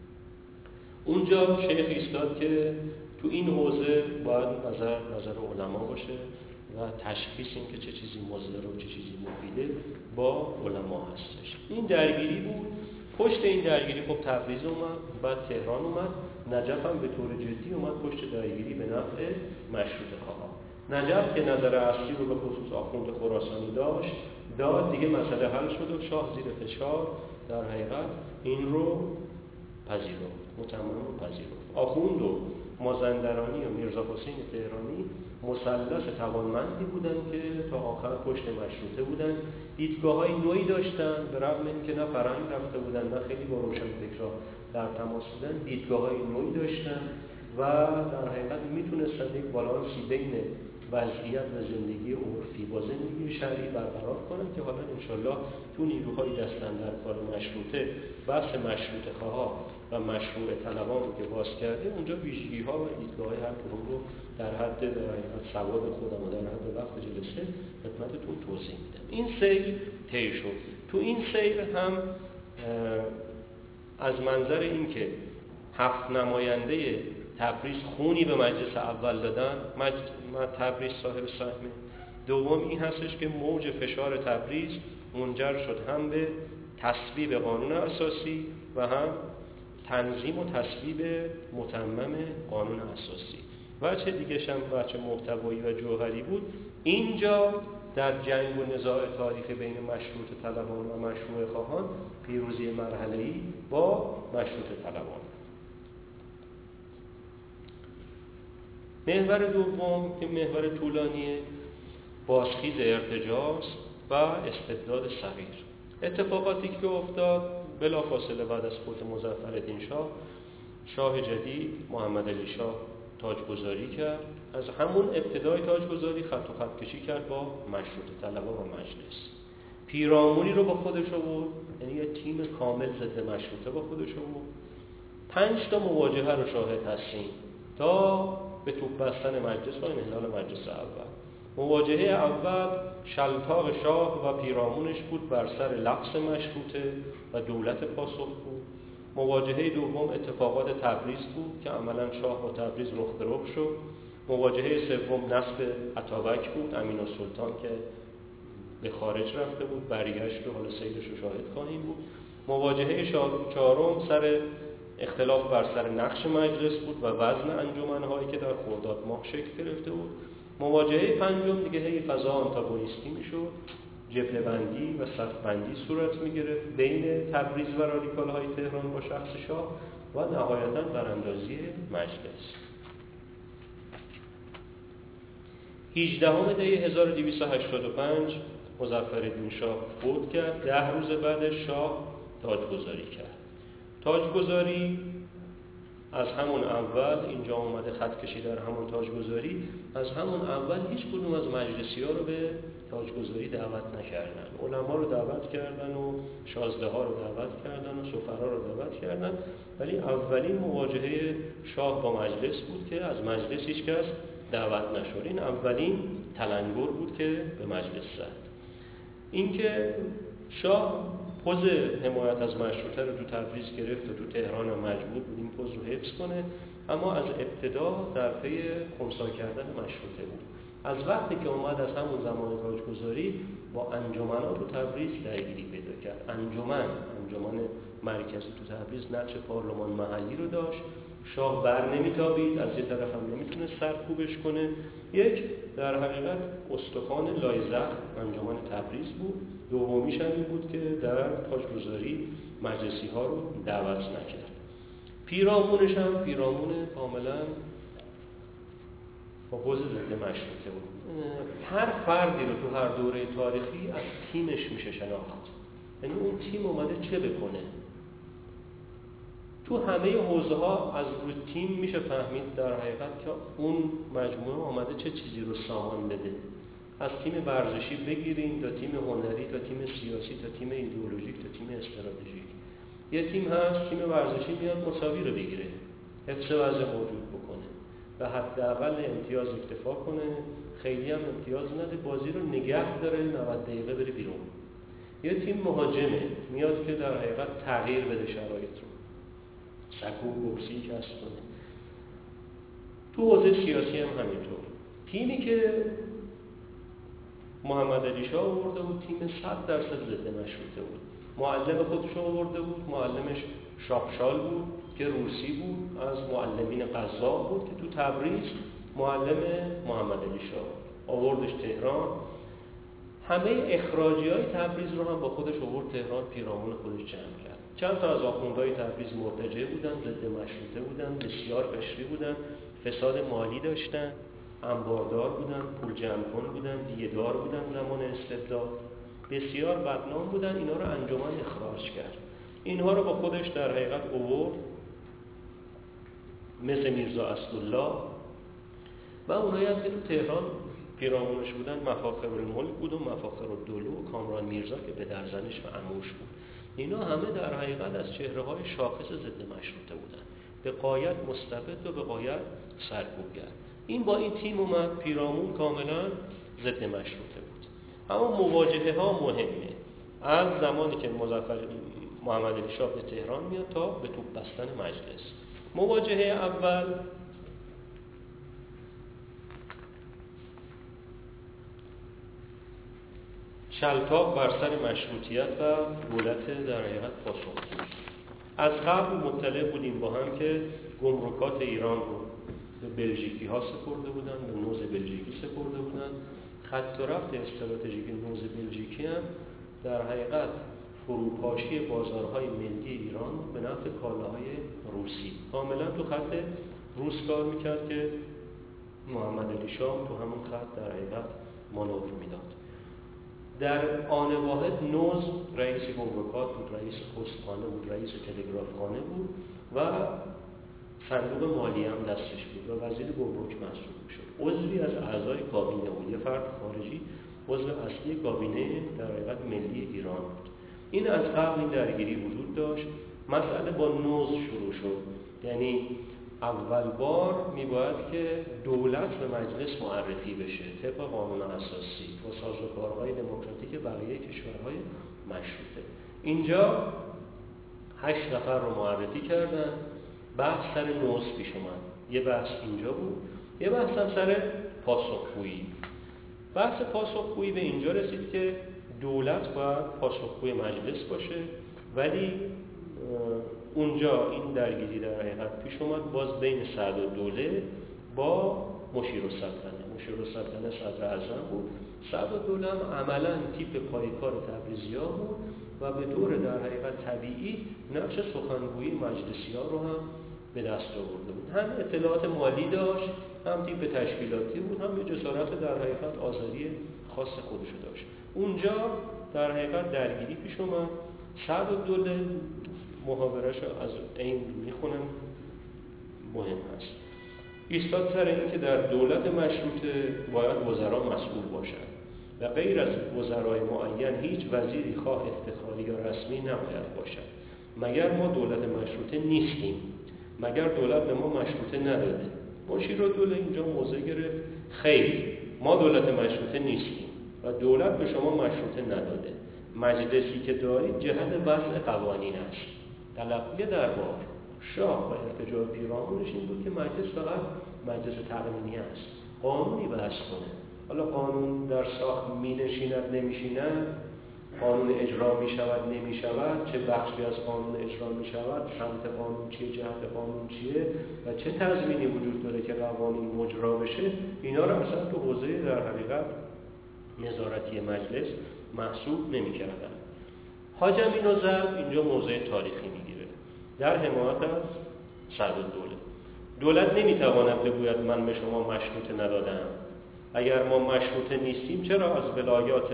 اونجا شیخ ایستاد که تو این حوزه باید نظر علما باشه و تشخیص این که چه چیزی مضر و چه چیزی مفیده با علما هستش. این درگیری بود. پشت این درگیری خب تبریز اومد، بعد تهران اومد، نجف هم به طور جدی اومد پشت درگیری به نفع مشروطه خواها. نجف که نظر اصلی رو به خصوص آخوند خراسانی داد دیگه مسئله حل شد و شاه زیر فشار در حقیقت این رو پذیرفت، متمم رو پذیرفت. آخوند و مازندرانی و میرزا حسین تهرانی مثلث توانمندی بودن که تا آخر پشت مشروطه بودن. دیدگاه‌های نوعی داشتن، به رغم اینکه نه فرهنگ رفته بودن نه خیلی با روشنفکرها در تماس بودن، دیدگاه‌های نوعی داشتن و در حقیقت میتونستن یک بالانسی بین وضعیت و زندگی عرفی با زندگی شرعی برقرار کنن که حالا انشالله تو نیروهای دستن در کار مشروطه بحث مشروطه خواها و مشروع طلبان رو که باز کرده اونجا ویژگی‌ها و دیدگاه‌های هر کدوم رو در حد در حقیقت سواد خودم و در حد وقت جلسه خدمتتون توضیح میدم. این سیر طی شد. تو این سیر هم از منظر این که 7 نماینده تبریز خونی به مجلس اول دادن، تبریز صاحب سهمه. دوم این هستش که موج فشار تبریز منجر شد هم به تصویب قانون اساسی و هم تنظیم و تصویب متمم قانون اساسی. وجه دیگه هم وجه محتوایی و جوهری بود. اینجا در جنگ و نزاع تاریخی بین مشروط طلبان و مشروع خواهان پیروزی مرحله‌ای با مشروط طلبان. محور دوم که محور طولانی بازخیز ارتجاع و استبداد صغیر. اتفاقاتی که افتاد بلافاصله بعد از فوت مظفرالدین شاه جدید محمد علی شاه تاجگذاری کرد. از همون ابتدای تاجگذاری خط و خط کشی کرد با مشروط طلبان و مجلس. پیرامونی رو با خودش آورد، یعنی یه تیم کامل ضد مشروطه با خودش آورد. 5 تا مواجهه رو شاهد هستیم تا به توپ بستن مجلس و انحلال مجلس اول. مواجهه اول شلتاق شاه و پیرامونش بود بر سر لغز مشروطه و دولت پاسخ بود. مواجهه دوم اتفاقات تبریز بود که عملاً شاه با تبریز رخ به رخ شد. مواجهه سوم نصب اتابک بود، امین‌السلطان که به خارج رفته بود برگشت و حالا سیرش رو شاهد خواهیم بود. مواجهه چهارم سر اختلاف بر سر نقش مجلس بود و وزن انجمن‌هایی که در خرداد ماه شکل گرفته بود. مواجهه پنجم دیگه هی فضا آنتاگونیستی میشد، جبهه بندی و صف بندی صورت میگرفت بین تبریز و رادیکال‌های تهران با شخص شاه و نهایتاً براندازی مجلس. 18 دی 1285 مظفرالدین شاه فوت کرد. 10 روز بعد شاه تاجگذاری کرد. تاجگذاری از همون اول اینجا اومده خط کشی در همون تاجگذاری، از همون اول هیچ کدوم از مجلسی‌ها رو به تاجگذاری دعوت نکردن. علما رو دعوت کردن و شازده ها رو دعوت کردن و سفرا رو دعوت کردن، ولی اولین مواجهه شاه با مجلس بود که از مجلس هیچ کس دعوت نشد. این اولین تلنگر بود که به مجلس زد. اینکه شاه پوز حمایت از مشروطه رو تو تبریز گرفت و تو تهران هم مجبور بود این پوز رو حفظ کنه، اما از ابتدا در پی خنثی کردن مشروطه بود. از وقتی که اومد از همون زمان تاجگذاری با انجمنات تو تبریز درگیری پیدا کرد. انجمن مرکزی تو تبریز نقش پارلمان محلی رو داشت. شاه بر نمیتابید، از یه طرف هم نمیتونه سرکوبش کنه. یک در حقیقت استخوان لایزخ انجمن تبریز بود. دومیش هم این بود که در تاجگذاری مجلسی ها رو دعوت نکرد. پیرامونش هم پیرامون کاملا با پوز ضد مشروطه بود. هر فردی رو تو هر دوره تاریخی از تیمش میشه شناخت، یعنی اون تیم اومده چه بکنه. تو همه حوزه ها از روی تیم میشه فهمید در حقیقت که اون مجموعه آمده چه چیزی رو سامان بده. از تیم ورزشی بگیریم تا تیم هنری تا تیم سیاسی تا تیم ایدئولوژیک تا تیم استراتژیک. یه تیم هست تیم ورزشی میاد مساوی رو بگیره، حفظ وضع موجود بکنه و حداقل امتیاز اکتفا کنه، خیلی هم امتیاز نده، بازی رو نگه داره 90 دقیقه بره بیرون. یه تیم مهاجمه میاد که در حقیقت تغییر بده شرایط رو، سکو بوکسی کسب کنه. تو حوزه سیاسی هم همینطور. تیمی که محمد علی شاه آورده بود تیم 100% ضد مشروطه بود. معلم خودش آورده بود، معلمش شاپشال بود که روسی بود، از معلمین قزاق بود که تو تبریز معلم محمد علی شاه آوردش تهران. همه اخراجی‌های تبریز رو هم با خودش آورد تهران، پیرامون خودش جمع کرد. چند تا از آخوندهای تبریز مرتجع بودن، ضد مشروطه بودن، بسیار قشری بودن، فساد مالی داشتن، انباردار بودن، پول جمع کن بودن، دیه‌دار بودن، زمان استبداد بسیار بدنام بودن. اینا رو انجمن اخراج کرد. اینها رو با خودش در حقیقت آورد، مثل میرزا اسدالله و اونایی هم که تو تهران پیرامونش بودن، مفاخر الملک بود و مفاخر الدوله و کامران میرزا که پدرزنش و عموش بود. اینا همه در حقیقت از چهره‌های شاخص ضد مشروطه بودن، به غایت مستبد و به غایت سرکوبگر. این با این تیم اومد پیرامون کاملا ضد مشروطه بود. اما مواجهه ها مهمه. از زمانی که محمد علی شاه به تهران میاد تا به توپ بستن مجلس. مواجهه اول شلتاق بر سر مشروطیت و دولت در حقیقت پاسخگو. از قبل مطلع بودیم با هم که گمرکات ایران رو به بلژیکی ها سپرده بودن، به نوز بلژیکی سپرده بودن. خط و رفت استراتژیک نوز بلژیکی هم در حقیقت فروپاشی بازارهای ملی ایران به نفع کالاهای روسی. کاملا تو خط روس کار میکرد که محمد علی شاه تو همون خط در حقیقت مانور میداد. در آن واحد نوز رئیس گمرکات بود، رئیس پستخانه بود، رئیس تلگرافخانه بود و صندوق مالی هم دستش بود و وزیر گمرک محسوب شد. عضوی از اعضای کابینه بود، یه فرد خارجی عضو اصلی کابینه در حقیقت ملی ایران بود. این از قبل این درگیری وجود داشت. مسئله با نوز شروع شد، یعنی اول بار میباید که دولت به مجلس معرفی بشه طبق قانون اساسی و سازوکارهای دموکراتیک بقیه کشورهای مشروطه. اینجا 8 نفر رو معرفی کردن. بحث سر نوز پیش اومد. یه بحث اینجا بود، یه بحث هم سر پاسخگویی. بحث پاسخگویی به اینجا رسید که دولت باید پاسخگوی مجلس باشه، ولی اونجا این درگیری در حقیقت پیش اومد باز بین سعدالدوله با مشیرالسلطنه. مشیرالسلطنه صدر اعظم بود، سعدالدوله هم عملاً تیپ پایکار تبریزی‌ها بود و به طور در حقیقت طبیعی نقش سخنگویی مجلسی‌ها رو هم به دست آورده بود. هم اطلاعات مالی داشت، هم تیپ تشکیلاتی بود، هم یه جسارت در حقیقت آزادی خاص خودشو داشت. اونجا در حقیقت درگیری پیش اومد. سعدالدوله محاوره‌اش از این میخونم، مهم هست. ایستاد سر این که در دولت مشروطه باید وزرا مسئول باشند و غیر از وزرای معین هیچ وزیری خواه افتخاری یا رسمی نباید باشد. مگر ما دولت مشروطه نیستیم، مگر دولت به ما مشروطه نداده. مشیرالدوله اینجا موضع گرفت خیر، ما دولت مشروطه نیستیم و دولت به شما مشروطه نداده. مجلسی که دارید جهت وضع قوانین است. تلقی دربار شاه و ارتجاع پیرامونش این بود که مجلس فقط مجلس تقنینی است، قانونی بحث کنه. حالا قانون در ساخت می نشیند نمیشیند، قانون اجرا می شود نمی شود، چه بخشی از قانون اجرا می شود، سمت قانون چیه، جهت قانون چیه و چه تضمینی وجود داره که قوانین مجرا بشه، اینا رو اصلا تو حوزه در حقیقت نظارتی مجلس محسوب نمی کردن. حاج امین الظرف اینجا موضع تاریخی میگیره در حمایت از سعدالدوله. دولت نمیتواند بگوید من به شما مشروطه ندادم. اگر ما مشروطه نیستیم چرا از ولایات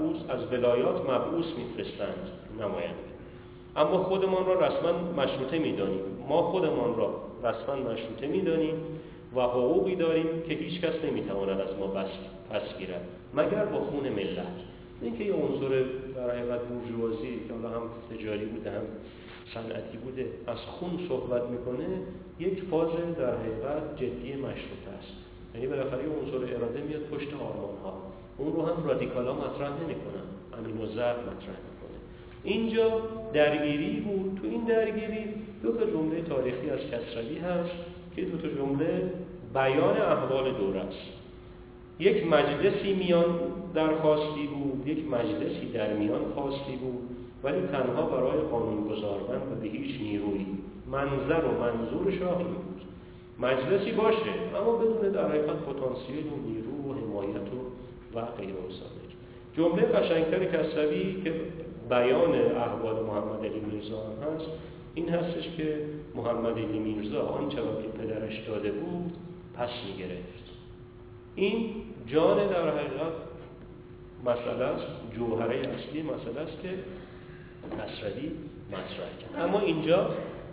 مبعوث میفرستند نماینده؟ اما خودمان را رسما مشروطه میدانیم. ما خودمان را رسما مشروطه میدانیم و حقوقی داریم که هیچ کس نمیتواند از ما پس گیرد مگر با خون ملت. این که یه عنصر در حقیقت بورژوازی که حالا هم تجاری بوده هم صنعتی بوده از خون صحبت میکنه، یک فاز در حقیقت جدی مشروطه است. یعنی بالاخره یه عنصر اراده میاد پشت آرمان ها، اون رو هم رادیکالا مطرح نمیکنن، امین الظرف مطرح میکنه. اینجا درگیری بود. تو این درگیری دو تا جمله تاریخی از کسروی هست که دو تا جمله بیان احوال دوره است. یک مجلسی میان درخواستی بود، یک مجلسی در میان خواستی بود، ولی تنها برای قانونگذاردن و به هیچ نیرویی. منظر و منظور شاه این بود مجلسی باشه اما بدون در حقیقت پتانسیل و نیرو و حمایت و غیر و ذالک. جمله قشنگتر کسروی که بیان احوال محمد علی میرزا هم هست، این هستش که محمد علی میرزا آنچه را که پدرش داده بود پس می‌گرفت. این جان در حقیقت مسئله است، جوهره اصلی مسئله است که خسروی مطرح کرد. اما اینجا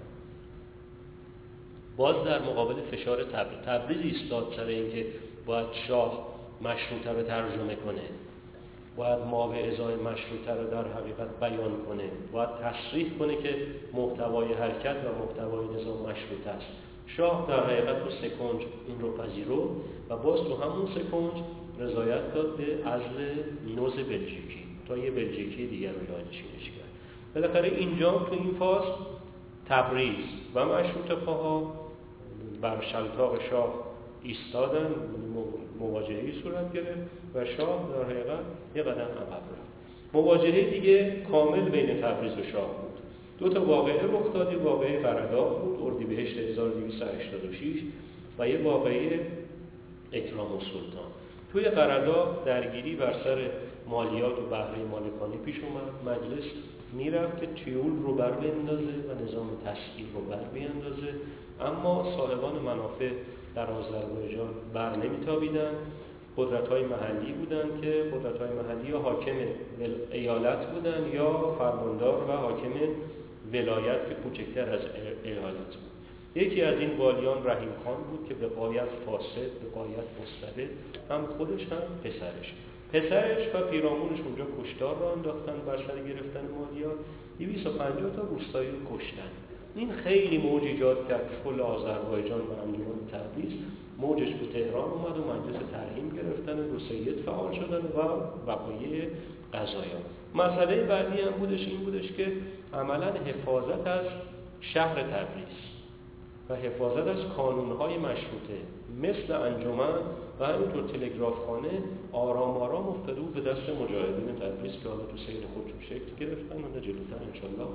باز در مقابل فشار تبریز ایستاد سر اینکه باید شاه مشروطه رو ترجمه کنه، باید ماوعظه‌های مشروطه رو در حقیقت بیان کنه، باید تصریح کنه که محتوای حرکت و محتوای نظام مشروطه است. شاه در حقیقت تو سکنج این رو پذیرفت و باز تو همون سکنج رضایت داد به عزل نوز بلژیکی تا یه بلژیکی دیگر رو جانشینش کرد. بالاخره اینجا تو این فاز تبریز و مشروطه خواها بر شلتاق شاه ایستادن، مواجهه‌ای صورت گرفت و شاه در حقیقت یه قدم عقب رفت. مواجهه دیگه کامل بین تبریز و شاه بود. دو تا واقعه رخ داد. واقعه قرداغ بود اردیبهشت 1286 و یه واقعه اکرام السلطان. توی قرداغ درگیری بر سر مالیات و بهره مالکانه پیش اومد. مجلس میرفت که تیول رو بر بندازه و نظام تسعیر رو بر بیندازه، اما صاحبان منافع در آذربایجان بر نمیتابیدن. قدرت‌های محلی بودن که قدرت‌های محلی یا حاکم ایالت بودن یا فرماندار و حاکم ولایت که کوچکتر از ایالت بود. یکی از این والیان رحیم خان بود که به غایت فاسد، به غایت مستبد، هم خودش هم پسرش و پیرامونش اونجا کشتار را انداختن بر سر گرفتن مالیات. 250 تا روستایی رو کشتن. این خیلی موج ایجاد کرد کل آذربایجان و انجمن تبریز. موجش به تهران اومد و مجلس ترحیم گرفتن و سید فعال شدن و وقایع قضایا. مسئله بعدی هم بودش این بودش که عملاً حفاظت از شهر تبریز و حفاظت از کانونهای مشروطه مثل انجمن و همینطور تلگرافخانه آرام آرام افتاده بود به دست مجاهدین تبریز که حالا تو سیر خودشون شکل گرفتن و جلوتر انشالله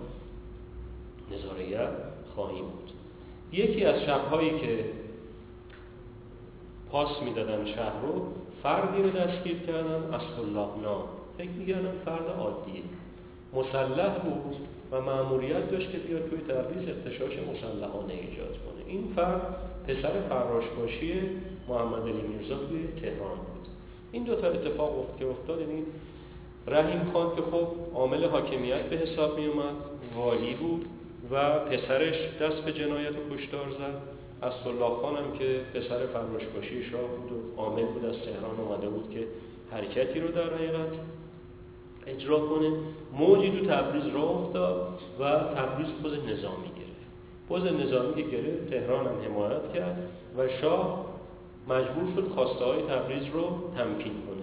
نظاره‌گر خواهیم بود. یکی از شب‌هایی که پاس میدادن شهر رو، فردی رو دستگیر کردن، اسدالله نام، فکر می‌کردن فرد عادیه، مسلح بود و مأموریت داشت که بیاد توی تبریز اغتشاش مسلحانه ایجاد کنه. این فرد پسر فراشباشی محمد علی میرزا توی تهران بود. این دو تا اتفاق افتاد. این رحیم خان که خب عامل حاکمیت به حساب می اومد، والی بود و پسرش دست به جنایت و کشتار زد. اسدالله خان هم که پسر فراشباشی شاه بود و عامل بود، از تهران اومده بود که حرکتی رو در حقیقت اجرا کنه. موجی تو تبریز راه افتاد و تبریز پوز نظامی گرفت. پوز نظامی که گرفت تهران هم حمایت کرد و شاه مجبور شد خواسته های تبریز رو تمکین کنه.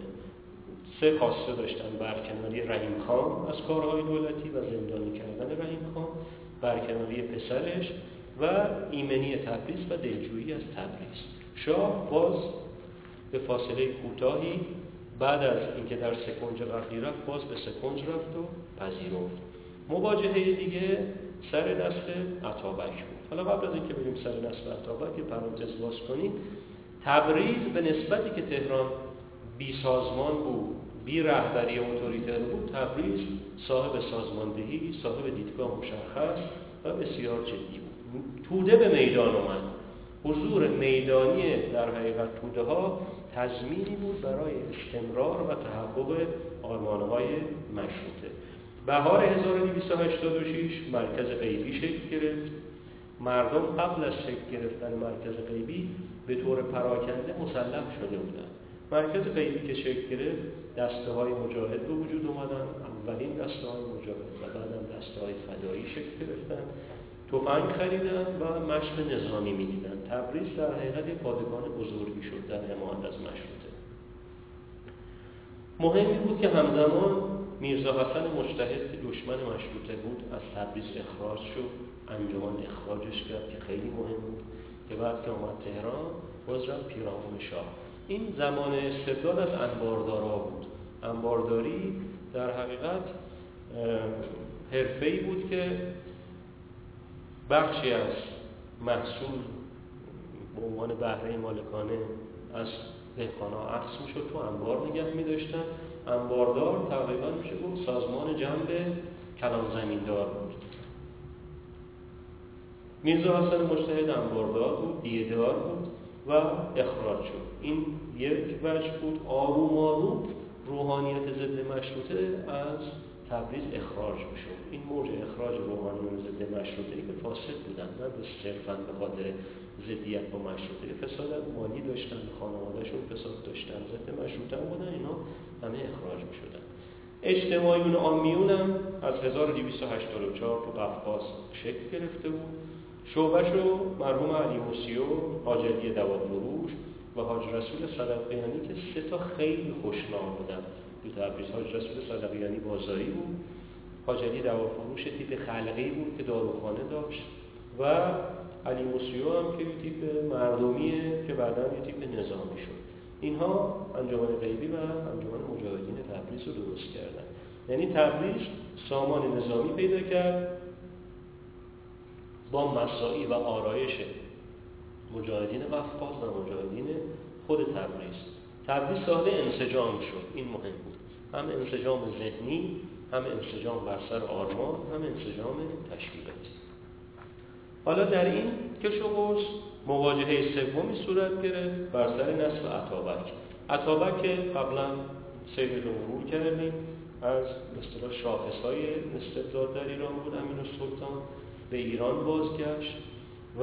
3 خواسته داشتن: برکناری رحیم خان از کارهای دولتی و زندانی کردن رحیم خان، برکناری پسرش و ایمنی تبریز و دلجویی از تبریز. شاه باز به فاصله کوتاهی بعد از اینکه در سکنج قبلی رفت باز به سکنج رفت و پذیرفت. مواجهه دیگه سر دست عطابک بود. حالا قبل از اینکه بریم سر دست عطابک پرانتز باز کنیم، تبریز به نسبتی که تهران بی سازمان بود، بی رهبری اتوریتر بود، تبریز صاحب سازماندهی، صاحب دیدگاه مشخص و بسیار جدی بود. توده به میدان اومد. حضور میدانی در حقیقت توده ها تضمینی بود برای استمرار و تحقق آرمان‌های مشروطه. بهار 1286 مرکز غیبی شکل گرفت. مردم قبل از شکل گرفتن مرکز غیبی به طور پراکنده مسلح شده بودند. مرکز غیبی که شکل گرفت دسته‌های مجاهد به وجود اومدن. اولین دسته‌های مجاهد و بعدم دسته‌های فدایی شکل گرفتن. تفنگ خریدن و مشق نظامی می‌دیدن. تبریز در حقیقت یک پادگان بزرگی شد در حمایت از مشروطه. مهمی بود که همزمان میرزا حسن مجتهد که دشمن مشروطه بود از تبریز اخراج شد. انجمن اخراجش کرد که خیلی مهم بود که بعد که اومد تهران باز رفت پیرامون شاه. این زمان استبداد از انباردارا بود. انبارداری در حقیقت حرفه‌ای بود که بخشی از محصول به عنوان بهره مالکانه از دهقانا اخذ می‌شد، تو انبار نگه می‌داشتن انباردار تقریبا میشه گفت سازمان جنب کلان زمیندار بود. میرزا حسن مجتهد انباردار بود، دیه‌دار بود و اخراج شد. این یک وجه بود. آروم آروم روحانیت ضد مشروطه از تبریز اخراج میشد. این موج اخراج روحانیون ضد مشروطه که فاسد بودن، نه به صرفاً به خاطر ضدیت با مشروطه، فساد مالی داشتن، خانواده‌شون فساد داشتن، ضد مشروطه بودن، اینا همه اخراج میشدن. اجتماعیون عامیون هم از 1284 تو قفقاز شکل گرفته بود. شعبه‌شو مرحوم علی موسیو، حاج علی دواب‌فروش و حاج رسول صدقیانی که سه تا خیلی خوشنام بودن تو تبریز. حاج رسول صدقیانی بازاری بود، حاج علی دواب‌فروش تیپ خلقی بود که داروخانه داشت و علی موسیو هم که یه تیپ مردمیه که بعداً یه تیپ نظامی شد. اینها انجمن غیبی و انجمن مجاهدین تبریز رو درست کردن. یعنی تبریز سامان نظامی پیدا کرد با مساعی و آرایش مجاهدین قفقاز و مجاهدین خود تبریز. تبریز صاحب انسجام شد. این مهم بود. هم انسجام ذهنی، هم انسجام بر سر آرمان، هم انسجام تشکیلاتی. حالا در این کش و قوس مواجهه سومی صورت گرفت بر سر نسل اتابک. اتابک که قبلا سیرش رو مرور کردیم، از اصطلاح شاخص‌های استبداد در ایران بود. امیرالسلطان به ایران بازگشت و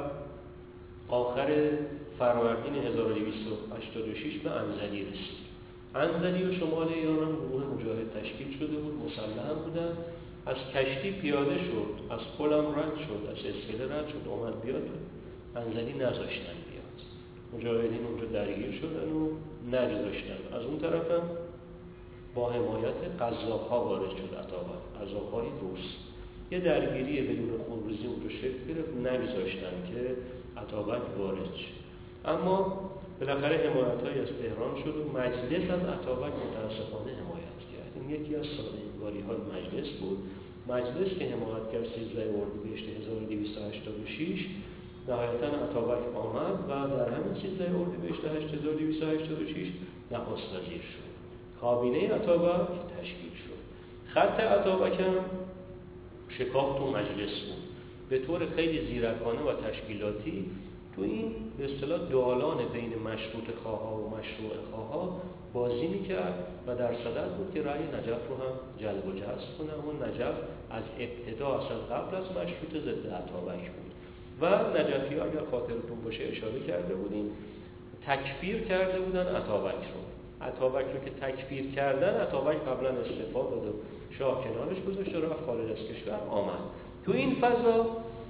آخر فروردین 1286 به انزلی رسید. انزلی و شمال ایران هم گروه مجاهد تشکیل شده بود، مسلح هم بودن. از کشتی پیاده شد، از پلم رد شد، از اسکله رد شد، اومد بیاد انزلی نذاشتن بیاد. مجاهدین اونجا درگیر شدن و نگذاشتن. از اون طرف هم با حمایت قزاق‌ها وارد شد اتابک، قزاق‌های روس. یه درگیری بدون خونریزی اونجا شکل گرفت، نگذاشتن که اتابک وارد شد. اما بالاخره حمایت‌های از تهران شد و مجلس از اتابک متأسفانه حمایت کرد. این یکی از سازنگاری‌های مجلس بود. مجلس که حمایت کرد 13 اردیبهشت 1286 نهایتاً اتابک آمد و در همین 13 اردیبهشت 1286 نخست وزیر شد. کابینه اتابک تشکیل شد. خط اتابک هم شکاف تو مجلس بود. به طور خیلی زیرکانه و تشکیلاتی تو این به اصطلاح دالان بین مشروط خواها و مشروع خواها بازی میکرد و در صدد بود که رأی نجف رو هم جلب و جذب کنه. اون نجف از ابتدا اصلا قبل از مشروط ضد اتابک بود و نجفی‌ها اگر خاطرتون باشه اشاره کرده بودیم تکفیر کرده بودن اتابک رو. اتابک رو که تکفیر کردن، اتابک قبلا استعفا داد و شاه کنارش گذاشت و رفت خارج از کشور آمد. تو این فضا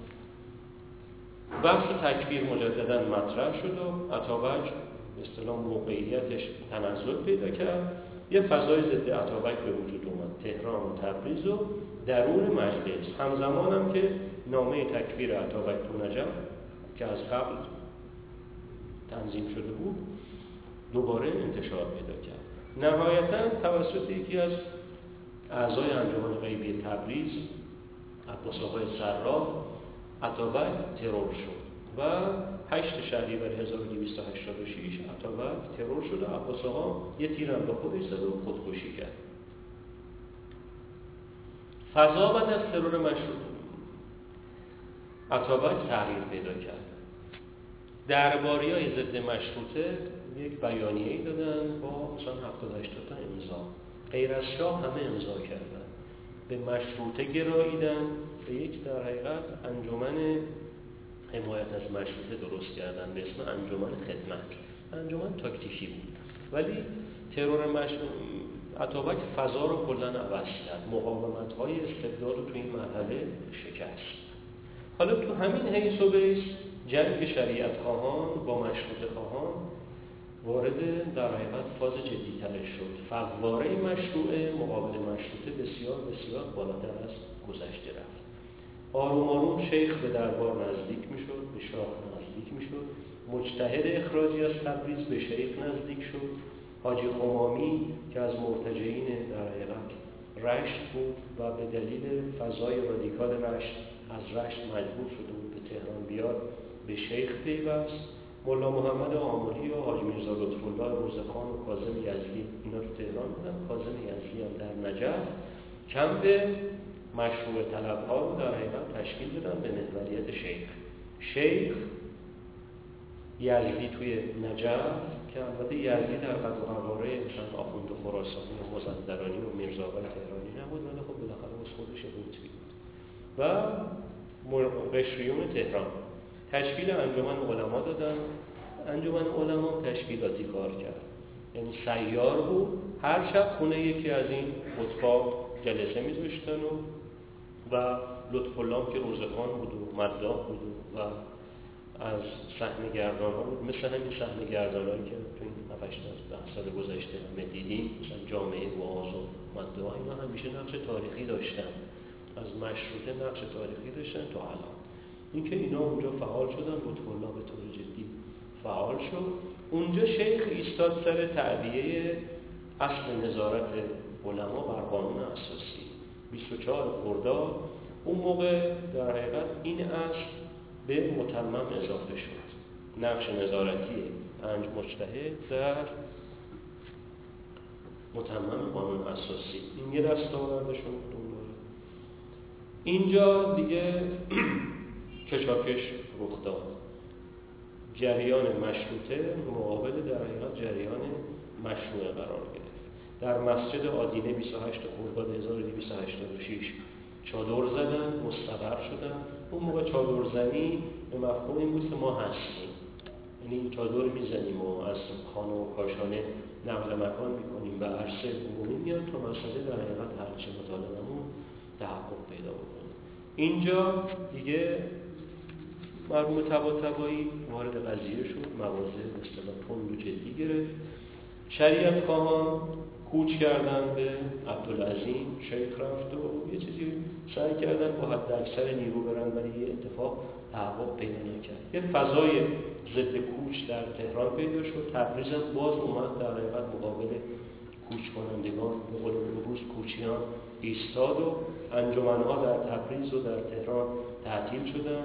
بحث تکفیر مجددا مطرح شد و اتابک به اصطلاح موقعیتش تنزل پیدا کرد. یه فضای ضد اتابک به وجود اومد، تهران و تبریز و درون مجلس. همزمان هم که نامه تکفیر اتابک تو نجف که از قبل تنظیم شده بود دوباره انتشار پیدا کرد. نهایتاً توسط یکی از اعضای انجمن غیبی تبریز، عباس آقای صراف، اتابک ترور شد و 8 شهریور 1286 اتابک ترور شد و عباس آقا یه تیرم به خودش زد و خودکشی کرد. فضا بعد از ترور مشروط اتابک تغییر پیدا کرد. درباریای ضد مشروطه یک بیانیه‌ای دادن با مثلا 70-80 تا امضا. غیر از شاه همه امضا کردن، به مشروطه گراییدن، به یک در حقیقت انجمن حمایت از مشروطه درست کردن به اسم انجمن خدمت. انجمن تاکتیکی بود ولی ترور اتابک فضا رو کلاً عوض کرد. مقاومت‌های استبداد رو تو این مرحله شکست. حالا تو همین حیث و بیس جنگ شریعت خواهان با مشروطه خواهان وارد در حقیقت فاز جدی‌تر شد. فواره مشروعه مقابل مشروطه بسیار بسیار بالاتر از گذشته رفت. آروم آروم شیخ به دربار نزدیک میشد، به شاه نزدیک میشد. مجتهد اخراجی از تبریز به شیخ نزدیک شد. حاجی خمامی که از مرتجعین در حقیقت رشت بود و به دلیل فضای رادیکال رشت از رشت مجبور شده بود به تهران بیاد، به شیخ پیوست. ملا محمد آملی و حاج میرزا لطف‌الله روزخان و کاظم یزدی اینا تو تهران بودن. کاظم یزدی هم در نجف کمپ مشروع طلب‌ها رو در حقیقت تشکیل دادن به محوریت شیخ یزدی توی نجف، که البته یزدی در قد و قواره مثلا آخوند خراسانی و مزندرانی و میرزاآقای تهرانی نبود، ولی خب بالاخره از خودش لطفی بود. و قشریون تهران تشکیل انجمن علما دادن. انجمن علما تشکیلاتی کار کرد، یعنی سیار بود. هر شب خونه یکی از این قطبا جلسه می‌ذاشتن و لطف‌الله که روزخان بود و مداح بود و از صحنه‌گردان ها بود، مثل همین صحنه‌گردانایی که تو این 7-8 سال گذشته همه دیدیم، مثلا جامعه واعظ و مداح، اینا همیشه نقش تاریخی داشتن، از مشروطه نقش تاریخی داشتن تا الان. اینکه اینا اونجا فعال شدن، لطف‌الله به طور جدی فعال شد. اونجا شیخ ایستاد سر تعبیه اصل نظارت علما بر قانون اساسی 24 خرداد. اون موقع در حقیقت این اصل به متمم اضافه شد، نقش نظارتی 5 مجتهد در متمم قانون اساسی. این یه دستاوردشون دنباله. اینجا دیگه کشاکش رخ داد. جریان مشروطه مقابل در حقیقت جریان مشروعه قرار گرفت. در مسجد آدینه 28 خرداد 1286 چادر زدن، مستقر شدن. اون موقع چادر زنی به مفهوم این بود که ما هستیم، یعنی این چادر میزنیم و از خانه و کاشانه نقل مکان میکنیم و عرصه عمومی میاد تا مسئله در حقیقت هرچه مطالبمون تحقق پیدا بکنه. اینجا دیگه مرحوم طباطبایی وارد قضیه شد، مواضع به اصطلاح تند و جدی گرفت. شریعت خواهان کوچ کردن به عبدالعظیم، شیخ رفت و یه چیزی سعی کردن با حد اکثر نیرو برن، ولی یه اتفاق تحقق پیدا نکرد. یه فضای ضد کوچ در تهران پیدا شد. تبریز هم باز اومد در حقیقت مقابل کوچ کنندگان، به قول امروز کوچیان ایستاد و انجمن‌ها در تبریز و در تهران تعطیل شدن،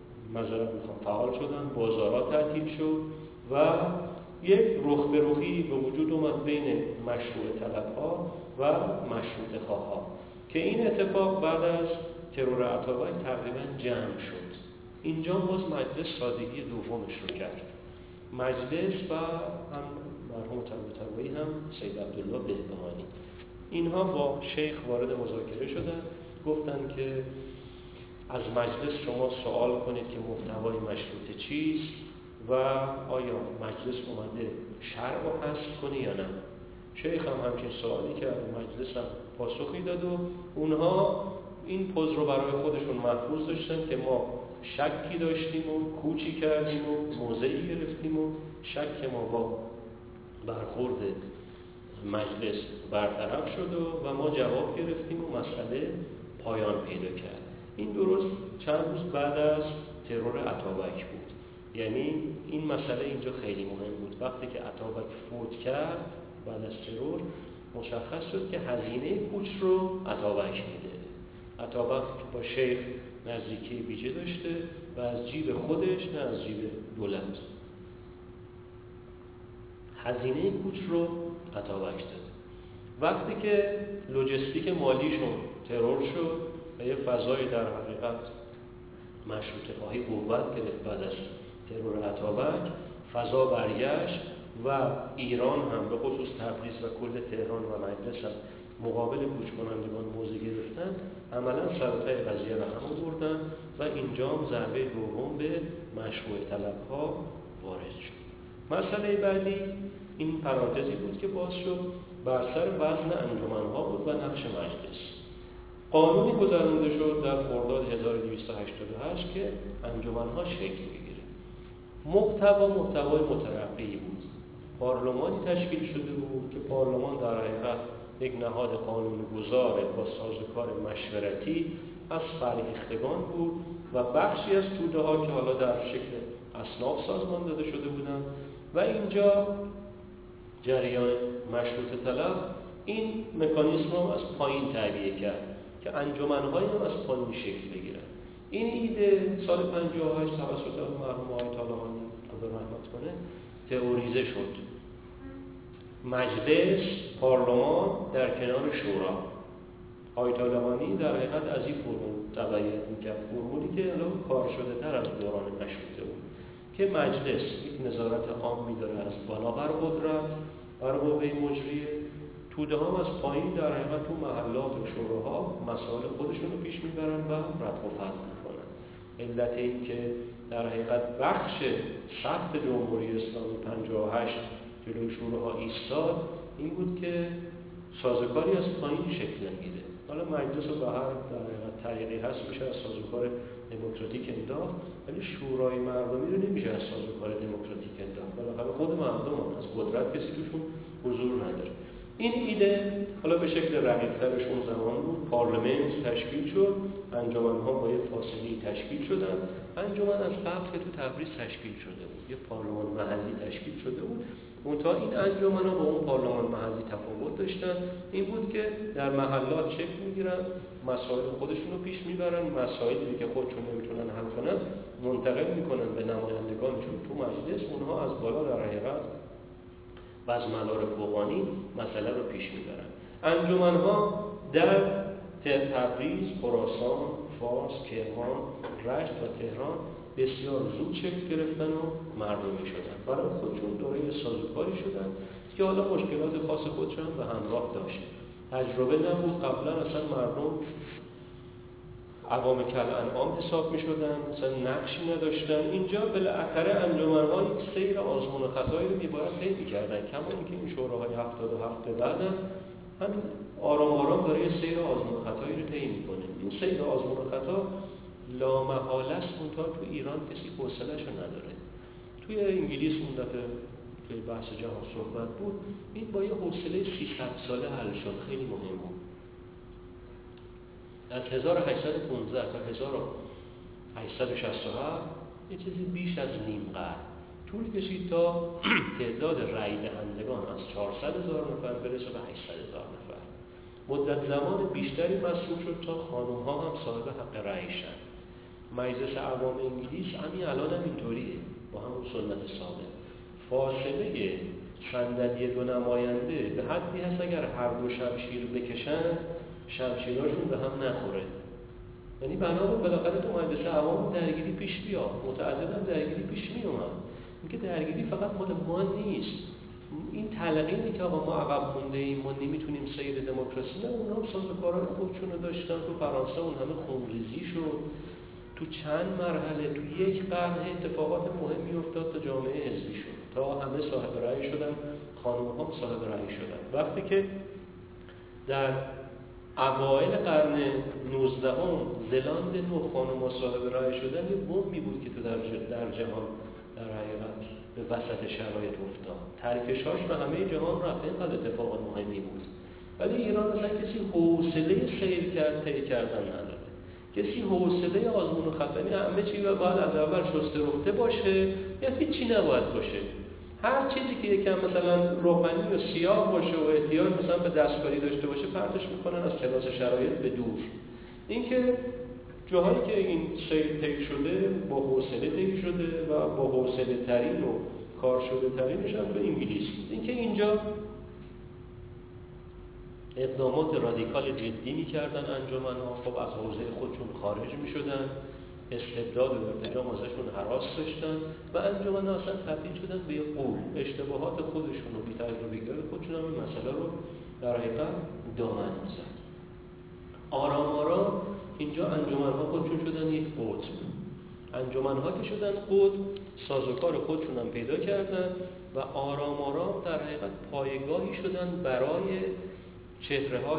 فعال شدن، بازارها تعطیل شد و یک رخ به رخی به وجود اومد بین مشروع طلب‌ها و مشروط خواها که این اتفاق بعد از ترور اتابک تقریبا جمع شد. اینجا باز مجلس سادگی دومش رو کرد. مجلس و هم مرحوم طباطبایی هم سید عبدالله بهبهانی، اینها با شیخ وارد مذاکره شدن. گفتن که از مجلس شما سوال کنید که محتوای مشروطه چیست و آیا مجلس اومده شرع رو حذف کنه یا نه. شیخ هم همچین سوالی کرد و مجلس هم پاسخی داد و اونها این پوز رو برای خودشون محفوظ داشتن که ما شکی داشتیم و کوچی کردیم و موضعی گرفتیم و شک ما با برخورد مجلس برطرف شد و ما جواب گرفتیم و مسئله پایان پیدا کرد. این درست چند روز بعد از ترور اتابک بود. یعنی این مسئله اینجا خیلی مهم بود. وقتی که اتابک فوت کرد بعد از ترور مشخص شد که هزینه کوچ رو اتابک میده. اتابک با شیخ نزدیکی ویژه داشته و از جیب خودش نه از جیب دولت هزینه کوچ رو اتابک داد. وقتی که لوجستیک مالیشون ترور شد و یه فضای در حقیقت مشروطه خواهی قوت گرفت بعد از ترور اتابک، فضا برگشت و ایران هم به خصوص تبریز و کل تهران و مجلس هم مقابل کوچ کنندگان موضع گرفتن، عملا سرطای قضیه را هم آوردن و اینجا هم ضربه دوم به مشروع طلب‌ها وارد شد. مسئله بعدی این پرانتزی بود که باز شد بر سر وزن انجمن‌ها بود و نقش مجلس. قانونی گذرانده شد در خرداد 1288 که انجمن‌ها شکل بگیره. محتوای مترقی بود. پارلمانی تشکیل شده بود که پارلمان در حقیقت یک نهاد قانونگذار با سازوکار مشورتی از فرهیختگان بود و بخشی از توده‌ها که حالا در شکل اصناف سازمان داده شده بودند و اینجا جریان مشروطه طلب این مکانیزم رو از پایین تعبیه کرد که انجمن‌هایی هم از پایین شکل بگیرن. این ایده سال 58 توسط مرحوم آقای طالقانی به رحمت صحبت کنه تئوریزه شد. مجلس، پارلمان در کنار شورا. آیت طالقانی در حقیقت از این فرمول تبعیت میکرد، فرمولی که الان کار شده تر از دوران مشروطه بود که مجلس یک نظارت عامی داره از بالا بر قدرت، بر قوه مجریه، توده ها از پایین در حقیقت تو محلات و شوراها مسائل خودشون رو پیش میبرن و رفع و فضل میکنن. علت این که در حقیقت بخش سخت جمهوری اسلامی 58 جلوی شوراها ایستاد این بود که سازوکاری از پایین شکل نگیره. حالا مجلس رو به هر در حقیقت طریقی هست میشه از سازوکار دموکراتیک انداخت، ولی شورای مردمی رو نمیشه از سازوکار دموکراتیک انداخت. بالاخره خود مردم از قدرت کسی توشون حضور نداره. این ایده حالا به شکل رقیق‌ترش اون زمان بود. پارلمان تشکیل شد، انجمن‌ها با یه فاصله تشکیل شدن. انجمن از قبل که تو تبریز تشکیل شده بود، یه پارلمان محلی تشکیل شده بود. منتها این انجمن‌ها با اون پارلمان محلی تفاوت داشتن. این بود که در محلات شکل می‌گیرن، مسائل خودشون رو پیش میبرن، مسائلی که خودشون نمیتونن حل کنن منتقل میکنن به نمایندگانشون تو مجلس. اونها از بالا در حقیقت و از منار فوقانی مسئله رو پیش میبرن. انجمن‌ها در تبریز، خراسان، فارس، کرمان، رشت و تهران بسیار زود شکل گرفتن و مردمی شدن. برای خودشون دوره سازوکاری شدن که حالا مشکلات خاص خودشون به همراه داشت. تجربه نبود، قبلا اصلا مردم عوام کالانعام حساب می شدن، مثلا نقشی نداشتن. اینجا بالاخره انجمن‌ها یک سیر آزمون و خطایی رو میباید طی می‌کردن. کما اینکه این شوراهای 77 به بعدم همین آرام آرام داره یه سیر آزمون و خطایی رو طی می‌کنه. این سیر آزمون و خطا لامحاله است، منتها تو ایران کسی حوصله‌شو نداره. توی انگلیس اون دفعه که بحث جهان صحبت بود، این با یه حوصله 300 ساله حل شد. خیلی مهم بود. از 1815 تا 1867 یه چیزی بیش از نیم قرن طول کشید تا تعداد رأی دهندگان از 400,000 نفر برسه به 800,000 نفر. مدت زمان بیشتری مصرف شد تا خانم‌ها هم صاحب حق رأی شدند. مجلس عوام انگلیس همین الان هم اینطوریه، با همون سنت سابق. فاصله صندلی دو نماینده به حدی هست اگر هر دو شمشیر بکشن شمشیراشون به هم نخوره. یعنی بنابراین بالاخره تو مجلس عوام درگیری پیش بیاد، متعدد هم درگیری پیش میومد. اینکه درگیری فقط مال ما نیست. این تلقینی که آقا ما عقب مونده ایم، ما نمیتونیم سیر دموکراسی، نه، اونا هم سازوکارهای خودشون رو داشتن. تو فرانسه اون همه خونریزی شد، تو چند مرحله تو یک قرن اتفاقات مهمی افتاد تا جامعه حزبی شد، تا همه صاحب رأی شدن، خانم‌ها هم صاحب رأی شدن. وقتی که در اوایل قرن 19 زلاند نو خانم‌ها صاحب رأی شدن، یه بمبی بود که تو در جهان در حقیقت به وسط شرایط افتاد. ترکشاش به همه جهان رفت. اینقدر اتفاق مهمی بود. ولی ایران اصلا کسی حوصله سیر طی کردن نداره. کسی حوصله آزمون و خطا، یعنی همه چی باید از اول شسته رفته باشه یا هیچی نباید باشه. هر چیزی که یکم مثلا روغنی و سیاه باشه و احتیاج مثلا به دستکاری داشته باشه پرتش میکنن از کلاس شرایط به دور. اینکه جاهایی که این سیر طی شده با حوصله طی شده و با حوصله ترین و کار شده ترینش هم تو انگلیس. اینکه اینجا اقدامات رادیکال جدی می‌کردن انجمن‌ها، خب از حوزه خودشون خارج می‌شدن، استبداد و ارتجاع ازشون هراس داشتن و انجمن‌ها اصلا تبدیل شدن به قول. اشتباهات خودشون و بی‌تجربگی خودشون هم این مسئله رو در حقیقت دامن می‌زد. آرام آرام اینجا انجمن‌ها خودشون شدن یک قطب. انجمن‌ها که شدن قطب، سازوکار خودشون هم پیدا کردن و آرام آرام در حقیقت پایگاهی شدن برای چهره‌های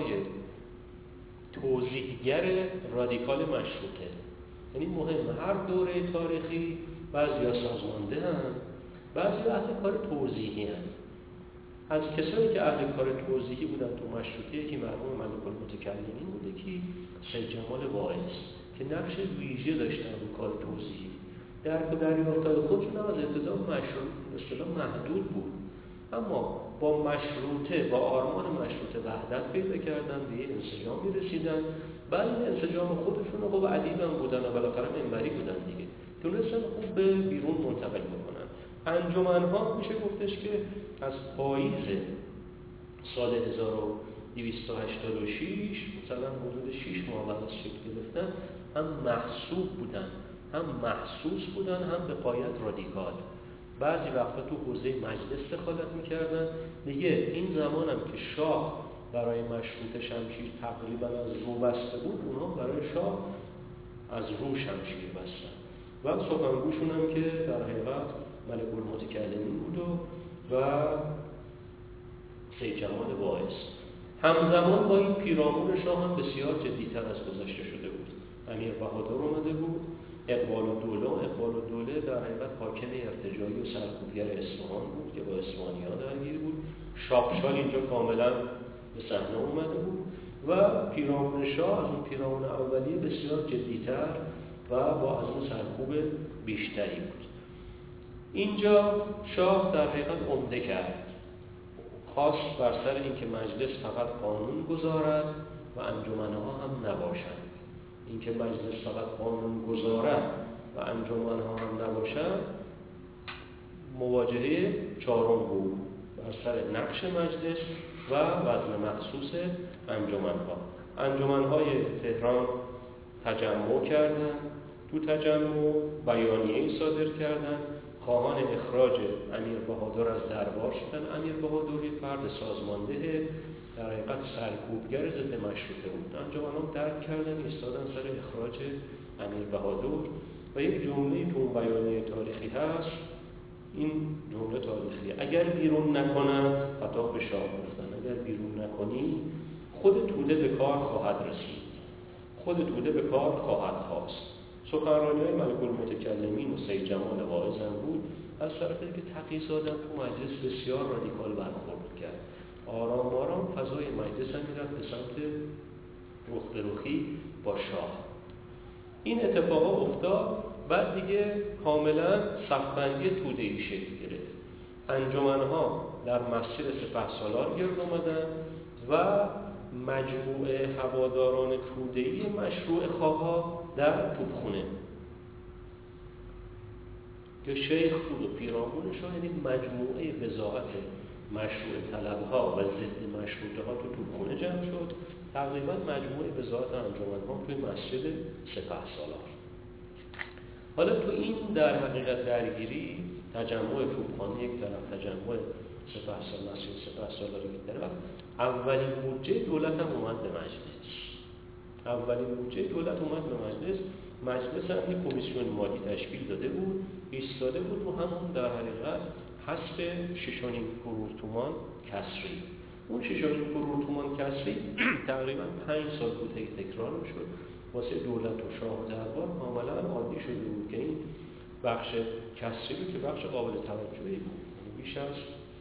توضیحگر رادیکال مشروطه. یعنی مهم، هر دوره تاریخی بعضیا سازمانده هم، بعضیا اهل کار توضیحی هم. از کسایی که اهل کار توضیحی بودن تو مشروطه که مرحوم ملک المتکلمین بوده که سید جمال واعظ که نقش ویژه داشتن رو کار توضیحی. درک و دریافت‌های خودشون هم از ابتدا اصطلاح محدود بود، اما با مشروطه، با آرمان مشروطه وحدت پیدا کردن، به یه انسجامی رسیدن. بعد این انسجام خودشون رو با ادیب هم بودن و بالاخره منبری بودن دیگه، تونستن خوب به بیرون منتقل بکنن. انجمن‌ها میشه گفتش که از پاییز سال 1286 مثلا حدود 6 ماه بعد از شکل گرفتن هم محسوب بودن، هم محسوس بودن، هم به غایت رادیکال. بعضی وقتا تو حوزه مجلس دخالت میکردن. دیگه این زمان هم که شاه برای مشروط شمشیر تقریبا از رو بسته بود، اونها برای شاه از رو شمشیر بستن و سخنگوشون هم که در حقیقت ملک المتکلمین بود و سید جمال واعظ. همزمان با این پیرامون شاه هم بسیار جدیتر از گذشته شده بود. امیر بهادر اومده بود، اقبال الدوله در حقیقت حاکم ارتجاعی و سرکوبگر اصفهان بود که با اصفهانی‌ها درگیر بود. شاپشال اینجا کاملا به صحنه اومده بود و پیرامون شاه از اون پیرامون اولیه بسیار جدیتر و با از اون سرکوب بیشتری بود. اینجا شاه در حقیقت عمده کرد، خواست بر سر اینکه مجلس فقط قانون گذارد و انجمنها هم نباشند. اینکه مجلس فقط قانون گذارد و انجمنها هم نباشند مواجهه چهارم بود بر سر نقش مجلس و وزن مخصوص انجمنها. انجمنهای تهران تجمع کردند، تو تجمع بیانیه‌ای صادر کردند، خواهان اخراج امیر بهادر از دربار شدن. امیر بهادر یک فرد سازمانده در حقیقت سرکوبگر ضد مشروطه بود. انجمن‌ها درک کردن، ایستادن سر اخراج امیر بهادر و یک جمله‌ای تو اون بیانیه تاریخی هست. این جمله تاریخی: اگر بیرون نکنند خطاب به شاه گفتن، اگر بیرون نکنی خود توده به کار خواهد رسید، خود توده به کار خواهد خواست. سخنرانی‌های ملک المتکلمین و سید جمال واعظ هم بود. از طرفی که تقی‌زاده تو مجلس بسیار رادیکال برخورد کرد. آرام آرام فضای مجلس هم میرفت به سمت رخ به رخی با شاه. این اتفاقا افتاد. بعد دیگه کاملا صفبندی توده‌ای شکل گرفت. انجمن‌ها در مسجد سپهسالار گرد اومدن و مجموعه هواداران توده‌ای مشروع خواها در توپخونه که شیخ بود و پیرامونش، یعنی مجموعه وزارت مشروع طلبها و ضد مشروطه ها تو توپخونه جمع شد. تقریبا مجموعه وزارت انجمن‌ها توی مسجد سپهسالار. حالا تو این در حقیقت درگیری تجمع توپخانه یک طرف، تجمع سپهسالار، مسجد سپهسالار یک طرف، اولین بودجه دولت هم اومد به مجلس. اولین بودجه دولت اومد به مجلس. مجلس هم یک کمیسیون مالی تشکیل داده بود، ایستاده بود و همون در حقیقت حسب 6.5 کرور تومان کسری. اون 6.5 کرور تومان کسری تقریبا 5 سال بود تکرار میشد. واسه دولت و شاه و دربار کاملا عادی شده بود که این بخش کسری رو که بخش قابل توجهی بود، بیش از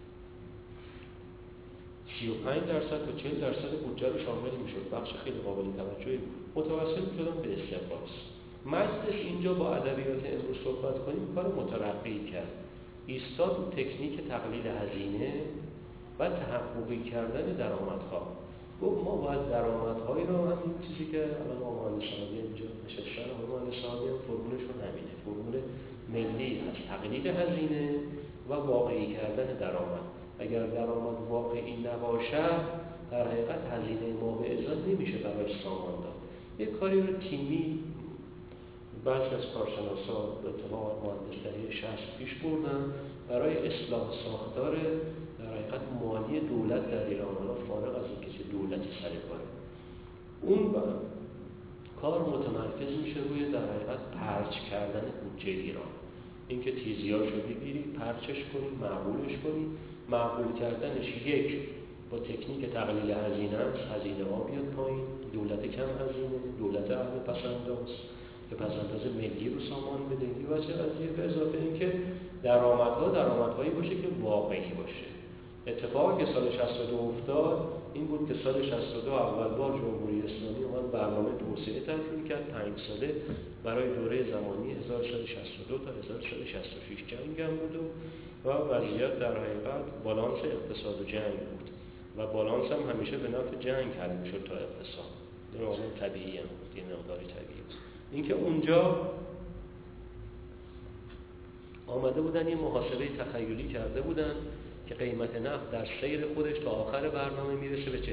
35% تا 40% بودجه رو شامل میشد، بخش خیلی قابل توجهی بود. متوسل میشدن به استقباس. مجلس اینجا با ادبیات امروز صحبت کنیم کار مترقی کرد. ایستاد و تکنیک تقلیل هزینه و تحققی کردن درآمدها. گفت ما باید درآمدهایی رو، همین چیزی که الان آقای صاحبی اینجا نشستن، آقای صاحبی هم فرمولشون همینه، فرمول ملی هست: تقلیل هزینه و واقعی کردن درآمد. اگر درآمد واقعی نباشد در حقیقت هزینه ما به ازای نمیشه برای سامان داد. یک کاری رو تیمی بعضی از کارشناسا به اتفاق مهندس‌های 60 پیش بردن برای اصلاح ساختار در حقیقت مالی دولت در ایران، حالا فارغ از اینکه چه دولتی سر کاره. اون کار متمرکز میشه روی در حقیقت پرچ کردن بودجه ایران. اینکه تیزیاشو بگیری، پرچش کنی، معقولش کنی. معقول کردنش یک با تکنیک تقلیل هزینه است، هزینه ها بیاد پایین، دولت کم هزینه، دولت اهل پس‌انداز که پس‌انداز ملی رو سامان بده. این واسه قضیه به اضافه اینکه درآمدهایی باشه که واقعی باشه. اتفاقی که سال 62 افتاد این بود که سال 62 اول بار جمهوری اسلامی اومد برنامه توسعه تدوین کرد 5 ساله برای دوره زمانی 1362 تا 1366 جنگ هم بود و وضعیت در حقیقت بالانس اقتصاد و جنگ بود و بالانس هم همیشه به نفع جنگ حل میشد تا اقتصاد. این عامل طبیعی هم بود، این مقداری طبیعی بود. اینکه اونجا آمده بودن یه محاسبه تخیلی کرده بودن که قیمت نفت در سیر خودش تا آخر برنامه میرسه به $40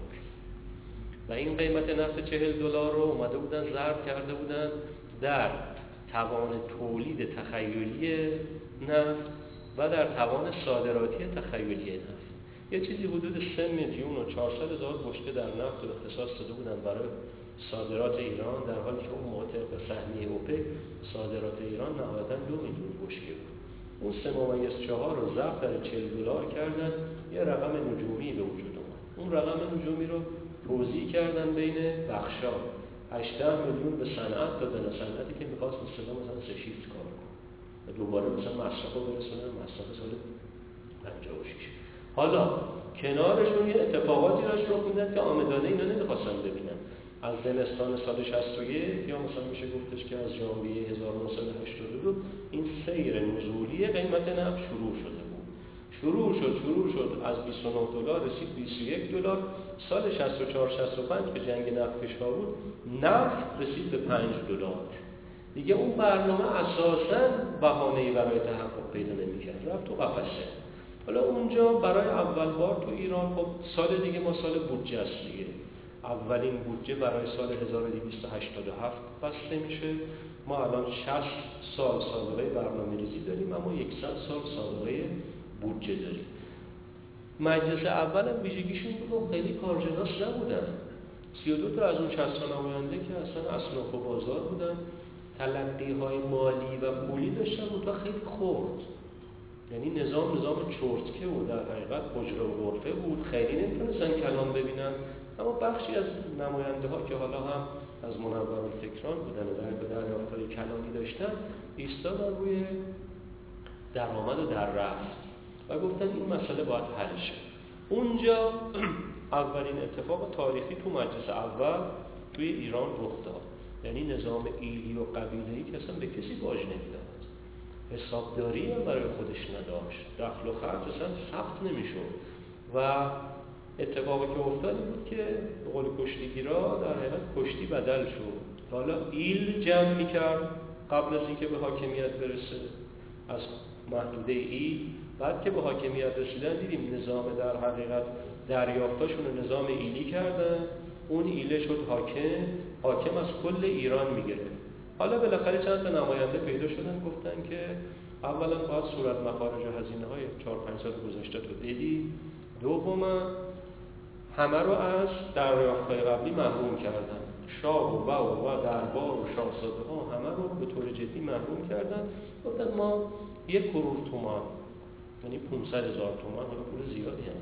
و این قیمت نفت $40 رو اومده بودن ضرب کرده بودن در توان تولید تخیلی نفت و در توان صادراتی تخیلی نفت. یه چیزی حدود 3,400,000 بشکه در نفت رو اختصاص داده بودن برای صادرات ایران، در حالی که اون موقع طبق سهمیه اوپک صادرات ایران نهایتاً 2 میلیون بشکه بود. اون 3.4 رو ضرب در $40 کردن، یه رقم نجومی به وجود اومد. اون رقم نجومی رو توزیع کردن بین بخشا. 18 میلیون به صنعت دادن، صنعتی که می‌خواست مثلا 3 شیفت کار کنه و دوباره مثلا مصرف رو برسونن مصرف سال 56. حالا کنارشون یه اتفاقاتی راش رخ میدن که عامدانه اینا نمی‌خواستن ببینن. از زمستان سال 61 یا مثلا میشه گفتش که از ژانویه 1982 این سیر نزولی قیمت نفت شروع شده بود. شروع شد از $29 رسید $21. سال 64-65 که جنگ نفت کشور بود، نفت رسید به $5. دیگه اون برنامه اساساً بهانه‌ای برای تحقق پیدا نمی‌کرد، رفت تو قفسه. حالا اونجا برای اول بار تو ایران، خب سال دیگه ما سال بودجه است دیگه، اولین بودجه برای سال 1287 بسته میشه. ما الان 60 سال سابقه برنامه‌ریزی داریم، اما 100 سال سابقه بودجه داریم. مجلس اول هم ویژگیشون بود خیلی کارشناس نبودن. 32 تا از اون 60 نماینده که اصلا اصناف و بازار بودن، تلقی‌های مالی و پولی داشتن و خیلی خرد. یعنی نظام چرتکه و در حقیقت حجره و غرفه بود، خیلی نمیتونستن کلام ببینن. اما بخشی از نماینده ها که حالا هم از منورالفکران بودن و در دریافت‌های کلامی داشتن، ایستادن روی درآمد و در رفت و گفتن این مسئله باید حل شه. اونجا اولین اتفاق تاریخی تو مجلس اول توی ایران رخ داد. یعنی نظام ایلی و قبیله‌ای که اصلا به کسی باج نمیداد، حسابداری هم برای خودش نداشت، دخل و خرج اصلا ثبت نمیشد و اتفاقی که افتاد بود که به قول کشتیگیرا در حقیقت کشتی بدل شد. حالا ایل جمع میکرد قبل از اینکه به حاکمیت برسه از محدوده ایل، بعد که به حاکمیت رسیدن دیدیم نظام در حقیقت دریافتاشون رو نظام ایلی کردن، اون ایله شد حاکم از کل ایران میگیره. حالا بالاخره چند تا نماینده پیدا شدن گفتن که اولا باید صورت مخارج و هزینه‌های 4-5 سال گذشته تو دیدی، دوما همه رو از دریافت‌های قبلی محروم کردن، شاه و دربار و شاهزاده ها همه رو به طور جدی محروم کردن. گفتن ما 1 کرور تومان، یعنی 500,000 تومان، حالا پول زیادی هم،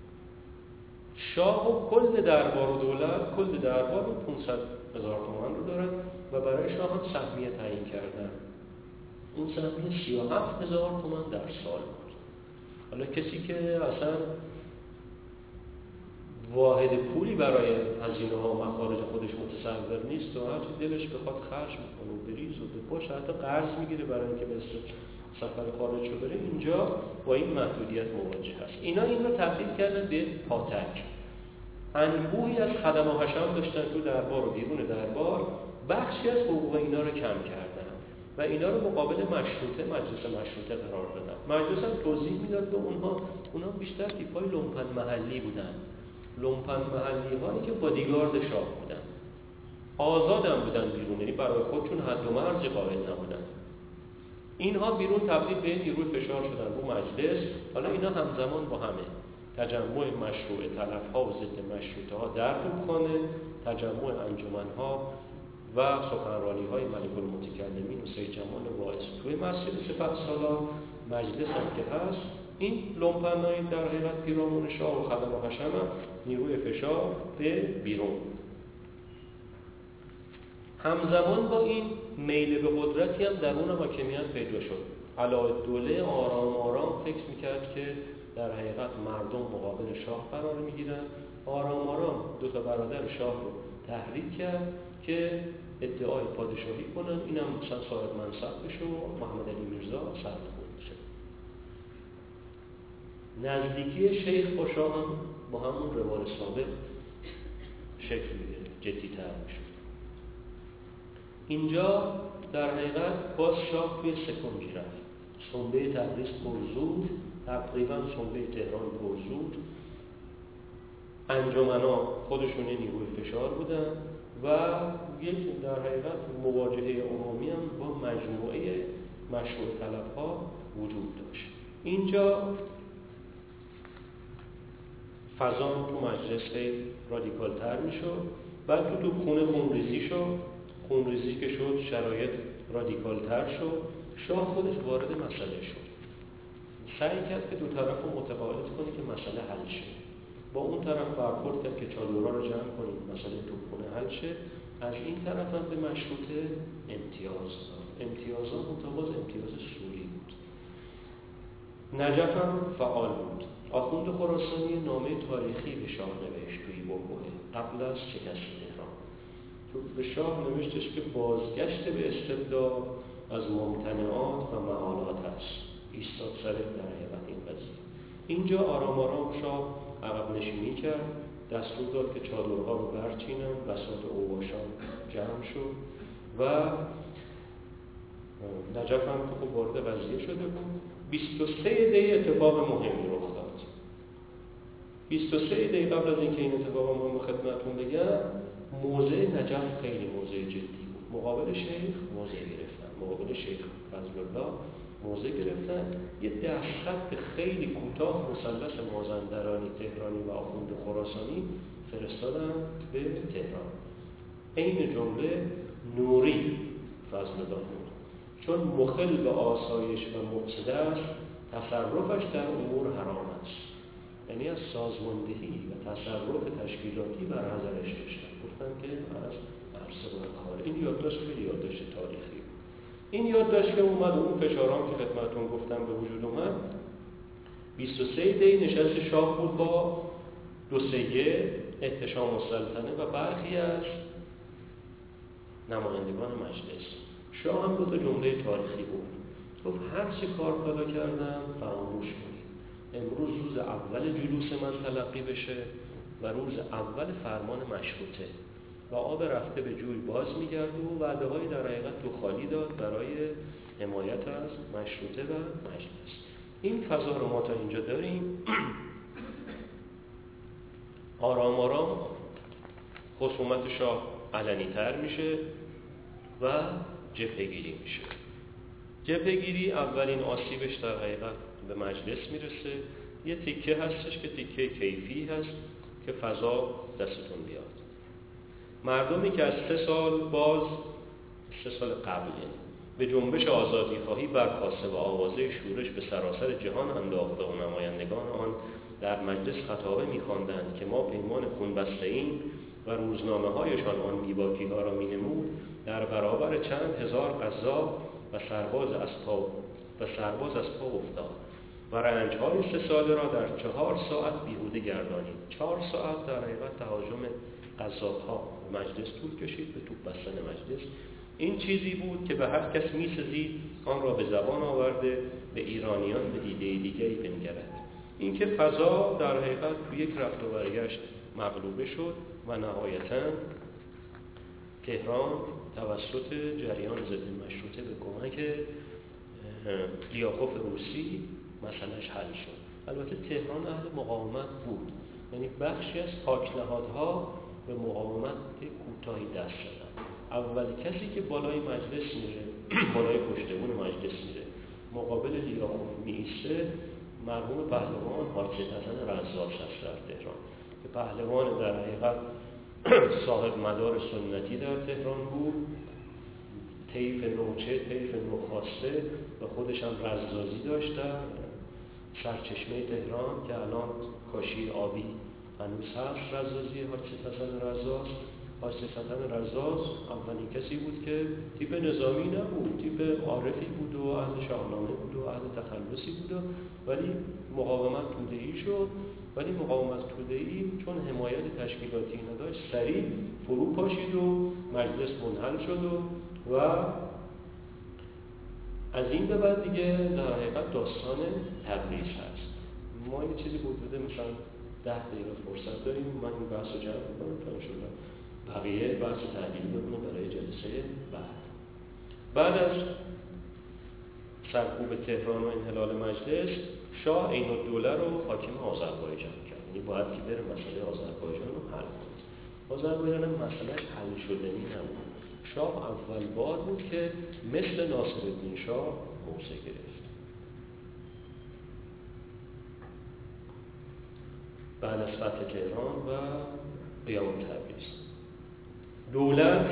شاه و کل دربار و دولت، کل دربار رو 500,000 تومان رو دارن و برای شاه هم سهمیه تعیین کردن. اون سهمیه 37,000 تومان در سال بود. حالا کسی که اصلا واحد پولی برای هزینه ها و مخارج خودش متصور نیست و هرچی دلش بخواد خرج میکنه و بریز و بپاش، حتی قرض میگیره برای اینکه به سفر خارج رو بره، اینجا با این محدودیت مواجه هست. اینا این رو تبدیل کردن به پاتک. انبوهی از خدم و حشم داشتن تو دربار و بیرون دربار، بخشی از حقوق اینا رو کم کردن و اینا رو مقابل مشروطه، مجلس مشروطه قرار دادن. مجلس هم توضیح میداد به اونها بیشتر تیپای لومپن محلی بودن، لومپن محلی هایی که بادیگارد شاه بودن، آزاد هم بودن بیرون، یعنی برای خودشون حد و مرز قائل نبودن. اینها بیرون تبدیل به نیروی فشار شدن رو مجلس. حالا اینا همزمان با همه تجمع مشروع تلف‌ها و ضد مشروطه ها در رودخانه، تجمع انجمن‌ها و سخنرانی‌های ملک المتکلمین و سید جمال واعظ توی مسجد سپهسالار، مجلس هم که هست، این لومپن‌های در حقیقت پیرامون شاه و خدم و حشم هم نیروی فشار به بیرون. همزمان با این میل به قدرتی هم درون حاکمیت پیدا شد. علاءالدوله آرام آرام فکر میکرد که در حقیقت مردم مقابل شاه قرار میگیرن. آرام آرام 2 تا برادر شاه رو تحریک کرد که ادعای پادشاهی کنن، اینم مثلا صاحب منصب بشه و محمد علی میرزا سرنگون بشه. نزدیکی شیخ با شاه هم با همون روال سابق شکل میگیره، جدی‌تر میشه. اینجا در حقیقت باز شاه توی سکونجی رفت. سنبه تبریز پرزود، تقریبا سنبه تهران پرزود. انجمن‌ها خودشون نیروی فشار بودن و یک در حقیقت مواجهه عمومی هم با مجموعه مشروع طلب‌ها وجود داشت. اینجا فضا تو مجلس رادیکال تر میشد. بعد تو خونه خونریزی شد. خونریزی که شد شرایط رادیکال تر شد. شاه خودش وارد مسئله شد. سعی کرد که دو طرف رو متقاعد کنه که مسئله حل شه. با اون طرف برخورد کرد که چادرها رو جمع کنیم مسئله تو خونه حل شه. از این طرف هم به مشروطه امتیاز داد. امتیازها متواز امتیاز سوری بود. نجف هم فعال بود. آخوند خراسانی نامه تاریخی به شاه نوشت توی بحبوحه قبل از شکست تهران. تو به شاه نوشتش که بازگشت به استبداد از ممتنعات و محالات است. ایستاد سر در حقیقت این قضیه. اینجا آرام آرام شاه عقب نشینی کرد، دستور داد که چادرها رو برچینن، بساط اوباشان جمع شد و نجف هم که خب وارد قضیه شده بود. 23 دی اتفاق مهمی رخ داد. 23 دی قبل از اینکه این اتفاق مهم خدمتتون بگم، موضع نجف خیلی موضع جدی بود. مقابل شیخ موضع گرفتن، مقابل شیخ فضلالله موضع گرفتن. یه دستخط خیلی کوتاه مثلث مازندرانی، تهرانی و آخوند خراسانی فرستادن به تهران. این جمله نوری فضلالله بود، چون مخل به آسایش و مفسده است، تصرفش در امور حرام است. یعنی از سازماندهی و تصرف تشکیلاتی بر حذرش داشتن. گفتن که از عرصه برخواره. این یادداشت خیلی یادداشت تاریخی بود. این یادداشت که اومد اون فشارام که خدمتتون گفتم به وجود اومد. 23 دی نشست شاه بود با دوسیه احتشام السلطنه و برخی از نمایندگان مجلس. شاه هم دو تا جمله تاریخی بود. گفت هر چه کار پیدا کردم فراموش کنید. امروز روز اول جلوس من تلقی بشه و روز اول فرمان مشروطه و آب رفته به جوی باز میگرد و وعده های در حقیقت تو خالی داد برای حمایت از مشروطه و مجلس. این فضا رو ما تا اینجا داریم. آرام آرام خصومت شاه علنی تر میشه و جبهه‌گیری میشه. جبهه‌گیری اولین آسیبش در حقیقت به مجلس میرسه. یه تیکه هستش که تیکه کیفی هست که فضا دستتون بیاد. مردمی که از 3 سال قبل به جنبش آزادی خواهی برخاسته و آوازه شورش به سراسر جهان انداخته و نمایندگان آن در مجلس خطابه می‌خواندند که ما پیمان خون بسته‌ایم و روزنامه هایشان آن بیباکی ها را می‌نمود، در برابر چند هزار قزاق و سرباز از پا افتاد و رنج‌های 3 ساله را در 4 ساعت بیهوده گردانید. 4 ساعت در حقیقت تهاجم قزاق‌ها مجلس طول کشید، به توپ بستن مجلس. این چیزی بود که به هر کس می‌سزید آن را به زبان آورده به ایرانیان به دیده دیگری بنگرد. این که فضا در حقیقت تو یک رفت و برگشت مغلوبه شد و نهایتاً تهران توسط جریان ضد مشروطه به کمک لیاخوف روسی مسئلهش حل شد. البته تهران اهل مقاومت بود، یعنی بخشی از خاک‌نهادها به مقاومت کوتاهی دست زدن. اول کسی که بالای مجلس میره، بالای پشتبون مجلس میره، مقابل لیاخوف میایسته، مرحوم پهلوان حاجی حسن رزاق هست در تهران که پهلوان در حقیقت صاحب مدار سنتی در تهران بود، طیف نوچه، طیف نوخاسته و خودش هم رزازی داشتن. سرچشمه تهران که الان کاشی آبی هنوز هست، رزازی حاجی حسن رزاق. حاجی حسن رزاق اولین کسی بود که تیپ نظامی نبود، تیپ عارفی بود و اهل شاهنامه بود و اهل تخلصی بود، ولی مقاومت توده‌ای شد. ولی مقاومت توده‌ای چون حمایت تشکیلاتی نداشت سریع فرو پاشید و مجلس منحل شد و از این به بعد دیگه در حقیقت داستان تبریز هست. ما یه چیزی حدود مثلا 10 دقیقه فرصت داریم. من این بحث رو جمع می‌کنم تا انشالله بقیه بحث تحلیلی بمونه برای جلسه بعد از سرکوب تهران و انحلال مجلس، شاه عین الدوله رو حاکم آذربایجان کرد. یعنی باید که بره مسئله آذربایجان رو حل کنه. آذربایجان هم مسئلهش حل شدنی نبود. شاه اول بار بود که مثل ناصرالدین شاه موضع گرفت. بعد از فتح تهران و قیام تبریز، دولت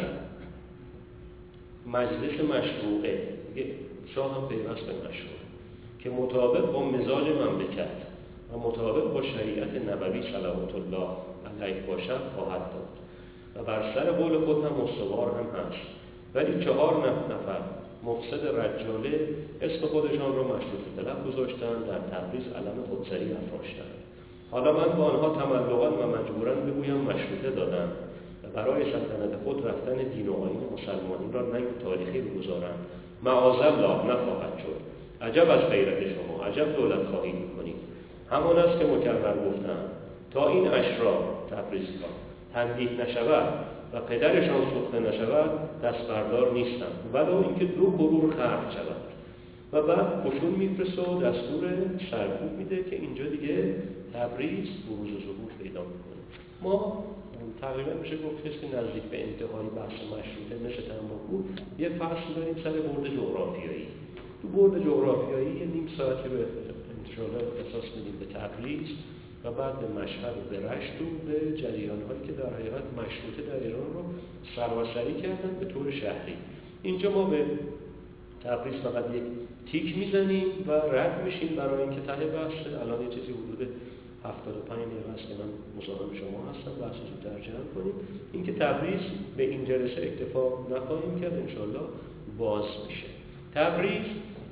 مجلس مشروعه، شاه هم پیوست به مشروع که مطابق با مزاج مملکت و مطابق با شریعت نبوی صلوات الله علیه باشد خواهد داد و بر سر قول خود هم استوار هم هست. ولی 4 نفر مفسد رجاله اسم خودشان رو مشروط طلب گذاشتن، در تبریز علم خودسری افراشتن. حالا من با آنها تملقاً و مجبوراً بگویم مشروطه دادن و برای سلطنت خود رفتن دین و آیین مسلمانی را ننگ تاریخی بگذارند. معاذالله نخواهد شد. عجب از غیرت شما، عجب دولت خواهی میکنید. همان است که مکرر گفتم تا این اشرار تبریزی‌ها تنبیه نشود و پدرشان سوخته نشود دست بردار نیستند، ولو اینکه 2 کرور خرج شود. و بعد قشون میفرسته و دستور سرکوب میده که اینجا دیگه تبریز بروز و ظهور پیدا میکنه. ما تقریبا میشه گفت که نزدیک به انتهای بحث مشروطه مثل تنباکو یه فصل داریم سر برد جغرافیایی. تو برد جغرافیایی یه نیم ساعتی به انشاءالله اختصاص میدیم به تبریز و بعد به مشهد و به رشت و به جریان‌هایی که در حقیقت مشروطه در ایران رو سراسری کردن به طور شهری. اینجا ما به تبریز فقط یک تیک میزنیم و رد میشیم برای اینکه ته بحث الان یه چیزی حدود 75 دقیقه است که من مصاحب شما هستم، بحث رو ترجمه کنیم. اینکه تبریز به این جلسه اکتفا نخواهیم کرد، انشالله باز میشه. تبریز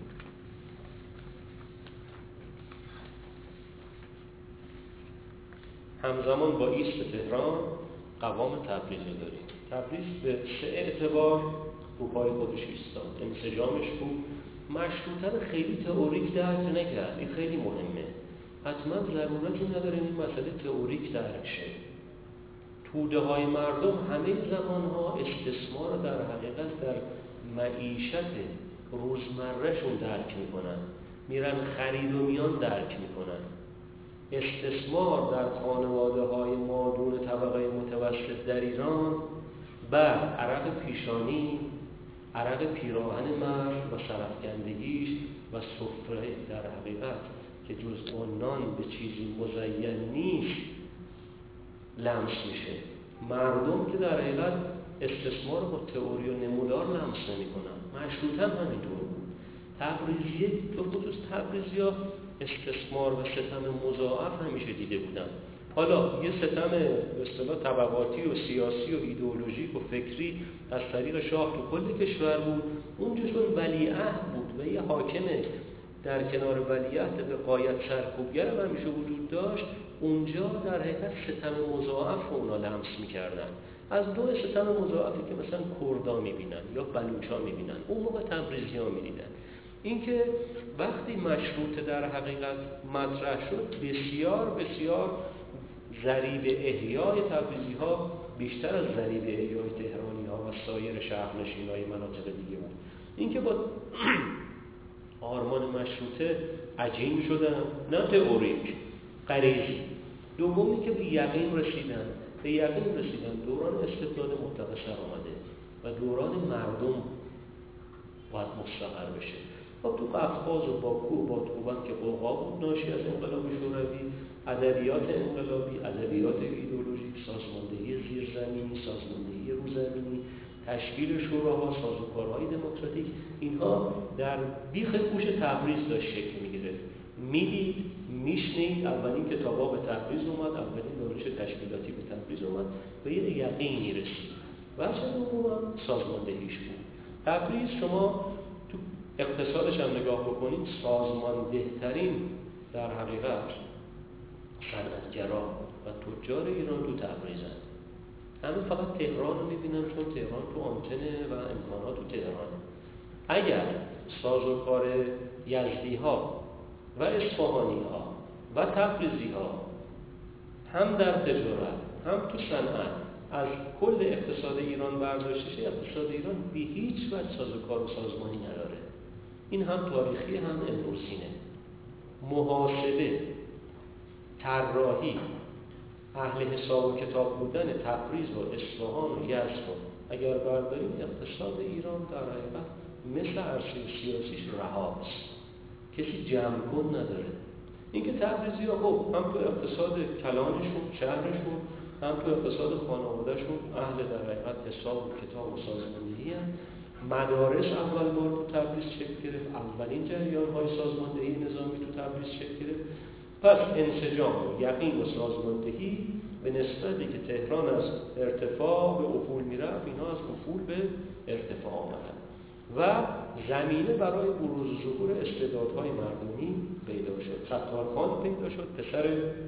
همزمان با ایست تهران قوام تبریز رو داریم. تبریز به 3 اعتبار رو پای خودش ایستاد. انسجامش بود. مشروطه خیلی تئوریک درک نکرد. این خیلی مهمه. حتما ضرورتی نداره این مسئله تئوریک درک شه. توده های مردم همه زمانها استثمار در حقیقت در معیشت روزمرهشون درک میکنن. میرن خرید و میان درک میکنن. استثمار در خانواده های مادون طبقه متوسط در ایران بعد عرق پیشانی، عرق پیراهن مرد و سرفکندگیش و سفره در حقیقت که جز نان به چیزی مزین نیست لمس میشه. مردم که در حقیقت استثمار با تئوری و نمودار لمس نمی کنن. مشروطه هم همینطور بود. تبریزیه به خصوص تبریزی‌ها استثمار و ستم مضاعف همیشه دیده بودن. حالا یه ستم به اصطلاح طبقاتی و سیاسی و ایدئولوژیک و فکری از طریق شاه تو کل کشور بود. اونجا چون ولیعهد بود و یه حاکم در کنار ولیعهد به غایت سرکوبگر هم همیشه وجود داشت، اونجا در حقیقت ستم مضاعف رو اونا لمس میکردن. از نوع ستم مضاعفی که مثلا کردا میبینن یا بلوچا میبینن، اون موقع تبریزی ها میدیدن. اینکه وقتی مشروطه در حقیقت مطرح شد، بسیار بسیار ضریب احیای تبریزی ها بیشتر از ضریب احیای تهرانی ها و سایر شهرنشین های مناطق دیگه بود. اینکه با آرمان مشروطه عجین شدن، نه تئوریک، غریزی. دومی که به یقین رسیدن دوران استبداد مطلق سر آمده و دوران مردم باید مستقر بشه. خب تو قفقاز و باکو و بادغوبان که قوقا بود ناشی از انقلاب شوروی، ادبیات انقلابی، ادبیات ایدئولوژیک، سازماندهی زیرزمینی، سازماندهی روزمینی، تشکیل شوراها، سازوکارهای دموکراتیک، اینها در بیخ گوش تبریز داشت شکل می‌گرفت. میدید، میشنید، اولین کتابا به تبریز اومد، اولین دانش تشکیلاتی به تبریز اومد و یه یقینی رسید. و اصلا دوم سازماندهیش بود. تبریز شما تو اقتصادش هم نگاه بکنید، سازماندهترین در حقیقت صنعتگرا و تجار ایران تو تبریزن. همه فقط تهران رو میبینن چون تهران تو آنتنه و امکانات تو تهرانه. اگر سازوکار یزدی ها و اصفهانی ها و تبریزی ها هم در تجارت هم تو صنعت از کل اقتصاد ایران برداشته شه، اقتصاد ایران به هیچ وجه سازوکار و سازمانی نداره. این هم تاریخی هم امروزینه. محاسبه، طراحی، اهل حساب و کتاب بودن تبریز و اصفهان و یزد رو اگر برداریم، اقتصاد ایران در حقیقت مثل عرصه سیاسیش رهاست، کسی جمع کن نداره. اینکه تبریزی‌ها خب هم تو اقتصاد کلانشون، شهرشون، هم تو اقتصاد خانوادهشون اهل در حقیقت حساب و کتاب و سازماندهی هم. مدارس اول بار تو تبریز شکل گرفت، اولین جریان‌های سازماندهی نظامی تو تبریز شکل گرفت. پس انسجام و یقین و سازماندهی به نسبتی که تهران از ارتفاع به افول میرفت، اینا از افول به ارتفاع آمدن و زمینه برای بروز و ظهور استعدادهای مردمی پیدا شد. ستارخان پیدا شد، پسر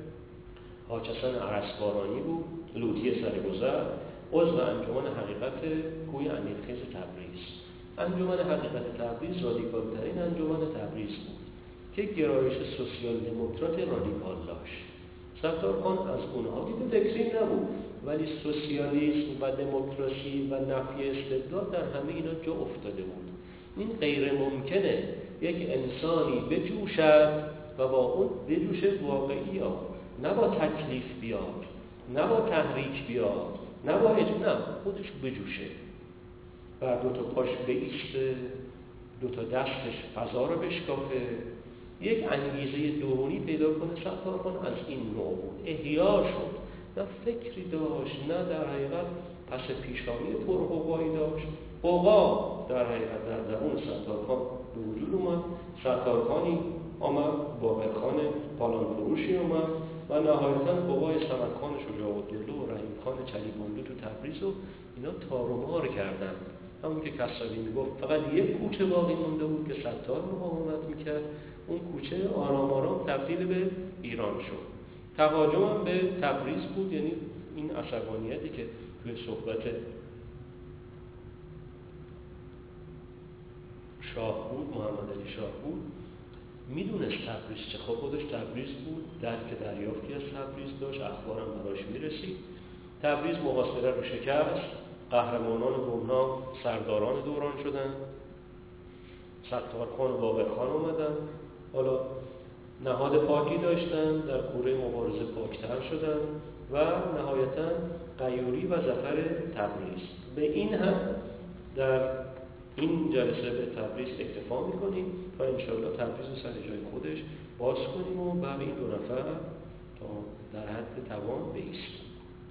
حاج حسن ارسبارانی بود، لوطی سرگذر، عضو انجمن حقیقت کوی امیرخیز تبریز. انجمن حقیقت تبریز رادیکال‌ترین انجمن تبریز بود که گرایش سوسیال دموکرات رادیکال داشت. ستارخان از اونها دید فکری نبود، ولی سوسیالیسم و دموکراسی و نفی استبداد در همه اینا جا افتاده بود. این غیر ممکنه یک انسانی بجوشد و با اون بجوش واقعی ها، نه با تکلیف بیاد، نه با تحریک بیاد، نه با نه خودش بجوشه، بر دو تا پاش بایسته، دو تا دستش فضا رو بشکافه، یک انگیزه درونی پیدا کنه. ستارخان از این نوع بود، احیا شد، نه فکری داشت، نه در حقیقت پس پیشانی پرغوغایی داشت. غوغا در حقیقت در درون ستارخان به وجود اومد. ستارخانی آمد، باقرخان پالان فروشی اومد و نهایتاً بابای صمدخان شجاع‌الدوله و رحیمخان چلیباندو تو تبریز و اینا تارومار کردن. همون که کسروی میگفت فقط یک کوچه باقی مونده بود که ستار مقاومت میکرد، اون کوچه آرام آرام تبدیل به ایران شد. تهاجم هم به تبریز بود، یعنی این عصبانیتی که توی صحبت شاه بود، محمد علی شاه بود، میدونست تبریز چه، خب خودش تبریز بود، درک دریافتی از تبریز داشت، اخبارم براش میرسید. تبریز محاصره رو شکست، قهرمانان گمنام سرداران دوران شدن، ستارخان و باقرخان اومدن، حالا نهاد پاکی داشتن، در کوره مبارزه پاکتر شدن و نهایتاً غیوری و ظفر تبریز. به این هم در این جلسه به تبریز اکتفا میکنیم تا انشاءالله تبریز رو سر جای خودش باز کنیم و بعد این دو نفر تا در حد توان بایستیم.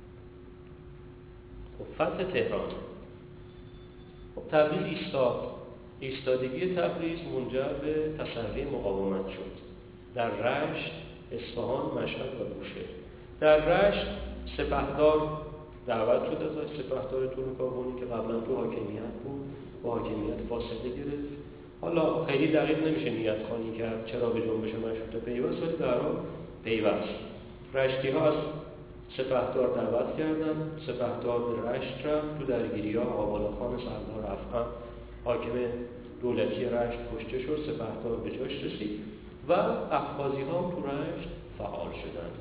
خب فتح تهران. خب تبریز ایستادگی تبریز منجر به تسری مقاومت شد. در رشت، اصفهان، مشهد و بوشهر. در رشت سپهدار دعوت شد از سپهدار تورکابونی که قبلا تو حاکمیت بود، با حاکمیت فاصله گرفت. حالا خیلی دقیق نمیشه نیت خوانی کرد چرا به جنبش مشروطه پیوست، ولی در حال پیوست. رشتی ها از سپهدار دعوت کردن، سپهدار به رشت رفت. تو درگیری ها آقابالخان سردار افخم حاکم دولتی رشت کشته شد، سپهدار به جاش رسید و افغازی ها تو رشت فعال شدند.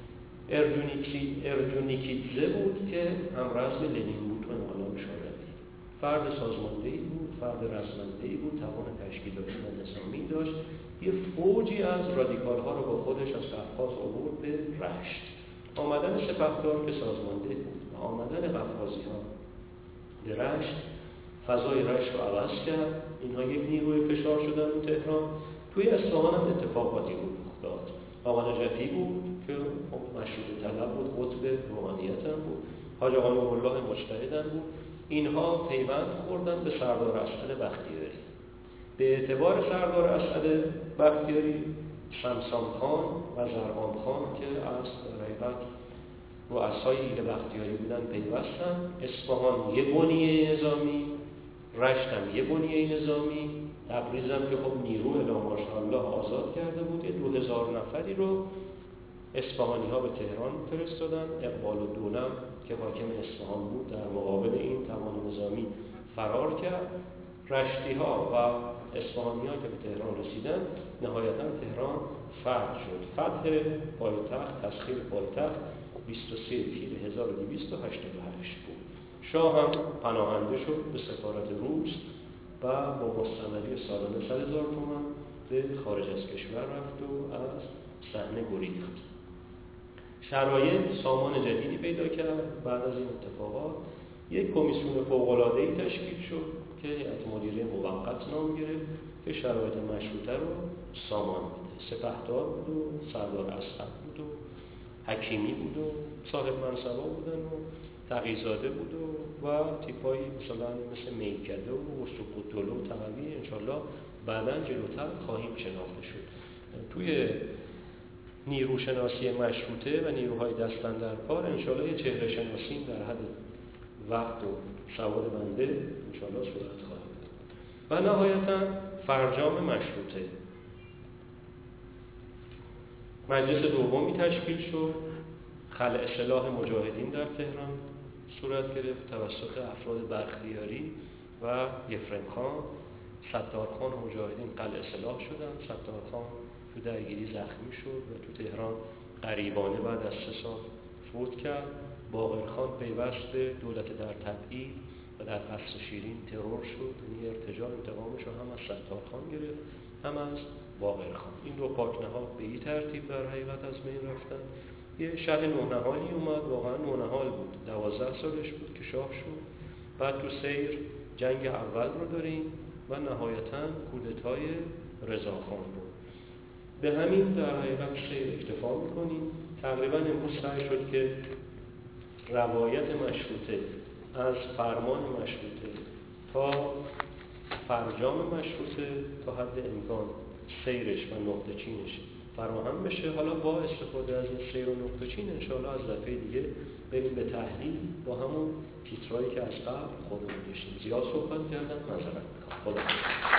ارجونیکیدزه بود که همرزم لنین بود و انقلاب شوروی. فرد سازماندهی بود، فرد رزمندهی بود، توان تشکیلاتی و نظامی داشت. یه فوجی از رادیکال ها رو با خودش از قفقاز آورد به رشت. آمدن سپهدار که سازمانده بود و آمدن قفقازی ها به رشت فضای رشت رو عوض کرد. اینها یک نیروی فشار شدن رو تهران. توی اصفهان هم اتفاقاتی بود داد. آقا نجفی بود که مشروطه طلب بود، قطب روحانیت هم بود. حاج آقا نورالله مجتهد هم بود. اینها پیوند خوردن به سردار اسعد بختیاری. به اعتبار سردار اسعد بختیاری شمسان خان و زرقان خان که از حقیقت رؤسای ایل بختیاری بودن پیوستن. اصفهان یه بنیه نظامی، رشت هم یه بنیه نظامی، تبریز هم که خب نیرو الا ماشاءالله آزاد کرده بود. 2000 نفری رو اصفهانی ها به تهران فرستادن. اقبال الدوله که حاکم اصفهان بود در مقابل این توان نظامی فرار کرد. رشتی ها و اصفهانی ها که به تهران رسیدن، نهایتا تهران فتح شد. فتح پایتخت، تسخیر پایتخت 23 تیر 1288 بود. شاه هم پناهنده شد به سفارت روس. و با مستمری سالانه 100,000 تومان به خارج از کشور رفت و از صحنه گریخت. شرایط سامان جدیدی پیدا کرد. بعد از این اتفاقات یک کمیسیون فوق‌العاده‌ای تشکیل شد که هیئت مدیره موقت نام گرفت که شرایط مشروطه رو سامان بده. سپهدار بود و سردار اسعد بود و حکیمی بود و صاحب منصبا بودن و تقی‌زاده بود و تیپایی مثلا مثل میکده و سقوط‌دوله و تقوی انشالله بعداً جلوتر خواهیم شناخته شد. توی نیروشناسی مشروطه و نیروهای دست‌اندرکار انشالله یه چهره شناسی در حد وقت و سواد بنده انشالله صورت خواهد داد. و نهایتاً فرجام مشروطه، مجلس دومی تشکیل شد. خلع سلاح مجاهدین در تهران صورت گرفت توسط افراد بختیاری و یفریم خان. ستارخان و مجاهدین قلع سلاح شدند. ستارخان تو درگیری زخمی شد و تو تهران غریبانه بعد از 3 سال فوت کرد. باقرخان پیوست به دولت در تبعید و در قصر شیرین ترور شد. این ارتجاع انتقامش رو هم از ستارخان گرفت هم از باقرخان. این دو پاکنها به این ترتیب در حقیقت از بین رفتن. یه شه نونهالی اومد، واقعا نونهال بود، 12 سالش بود که شاه شد. بعد تو سیر جنگ اول رو داریم و نهایتاً کودتای رضاخان بود. به همین در حقیقت سیر اکتفا میکنیم. تقریبا امروز سعی شد که روایت مشروطه از فرمان مشروطه تا فرجام مشروطه تا حد امکان سیرش و نقطه چینش فراهم بشه. حالا با استفاده از این سیر و نقطه چین انشاءالله از دفعه دیگه بریم به تحلیل با همون تیترایی که از قبل خودمون داشتیم. زیاد صحبت کردم، معذرت میخوام. خدا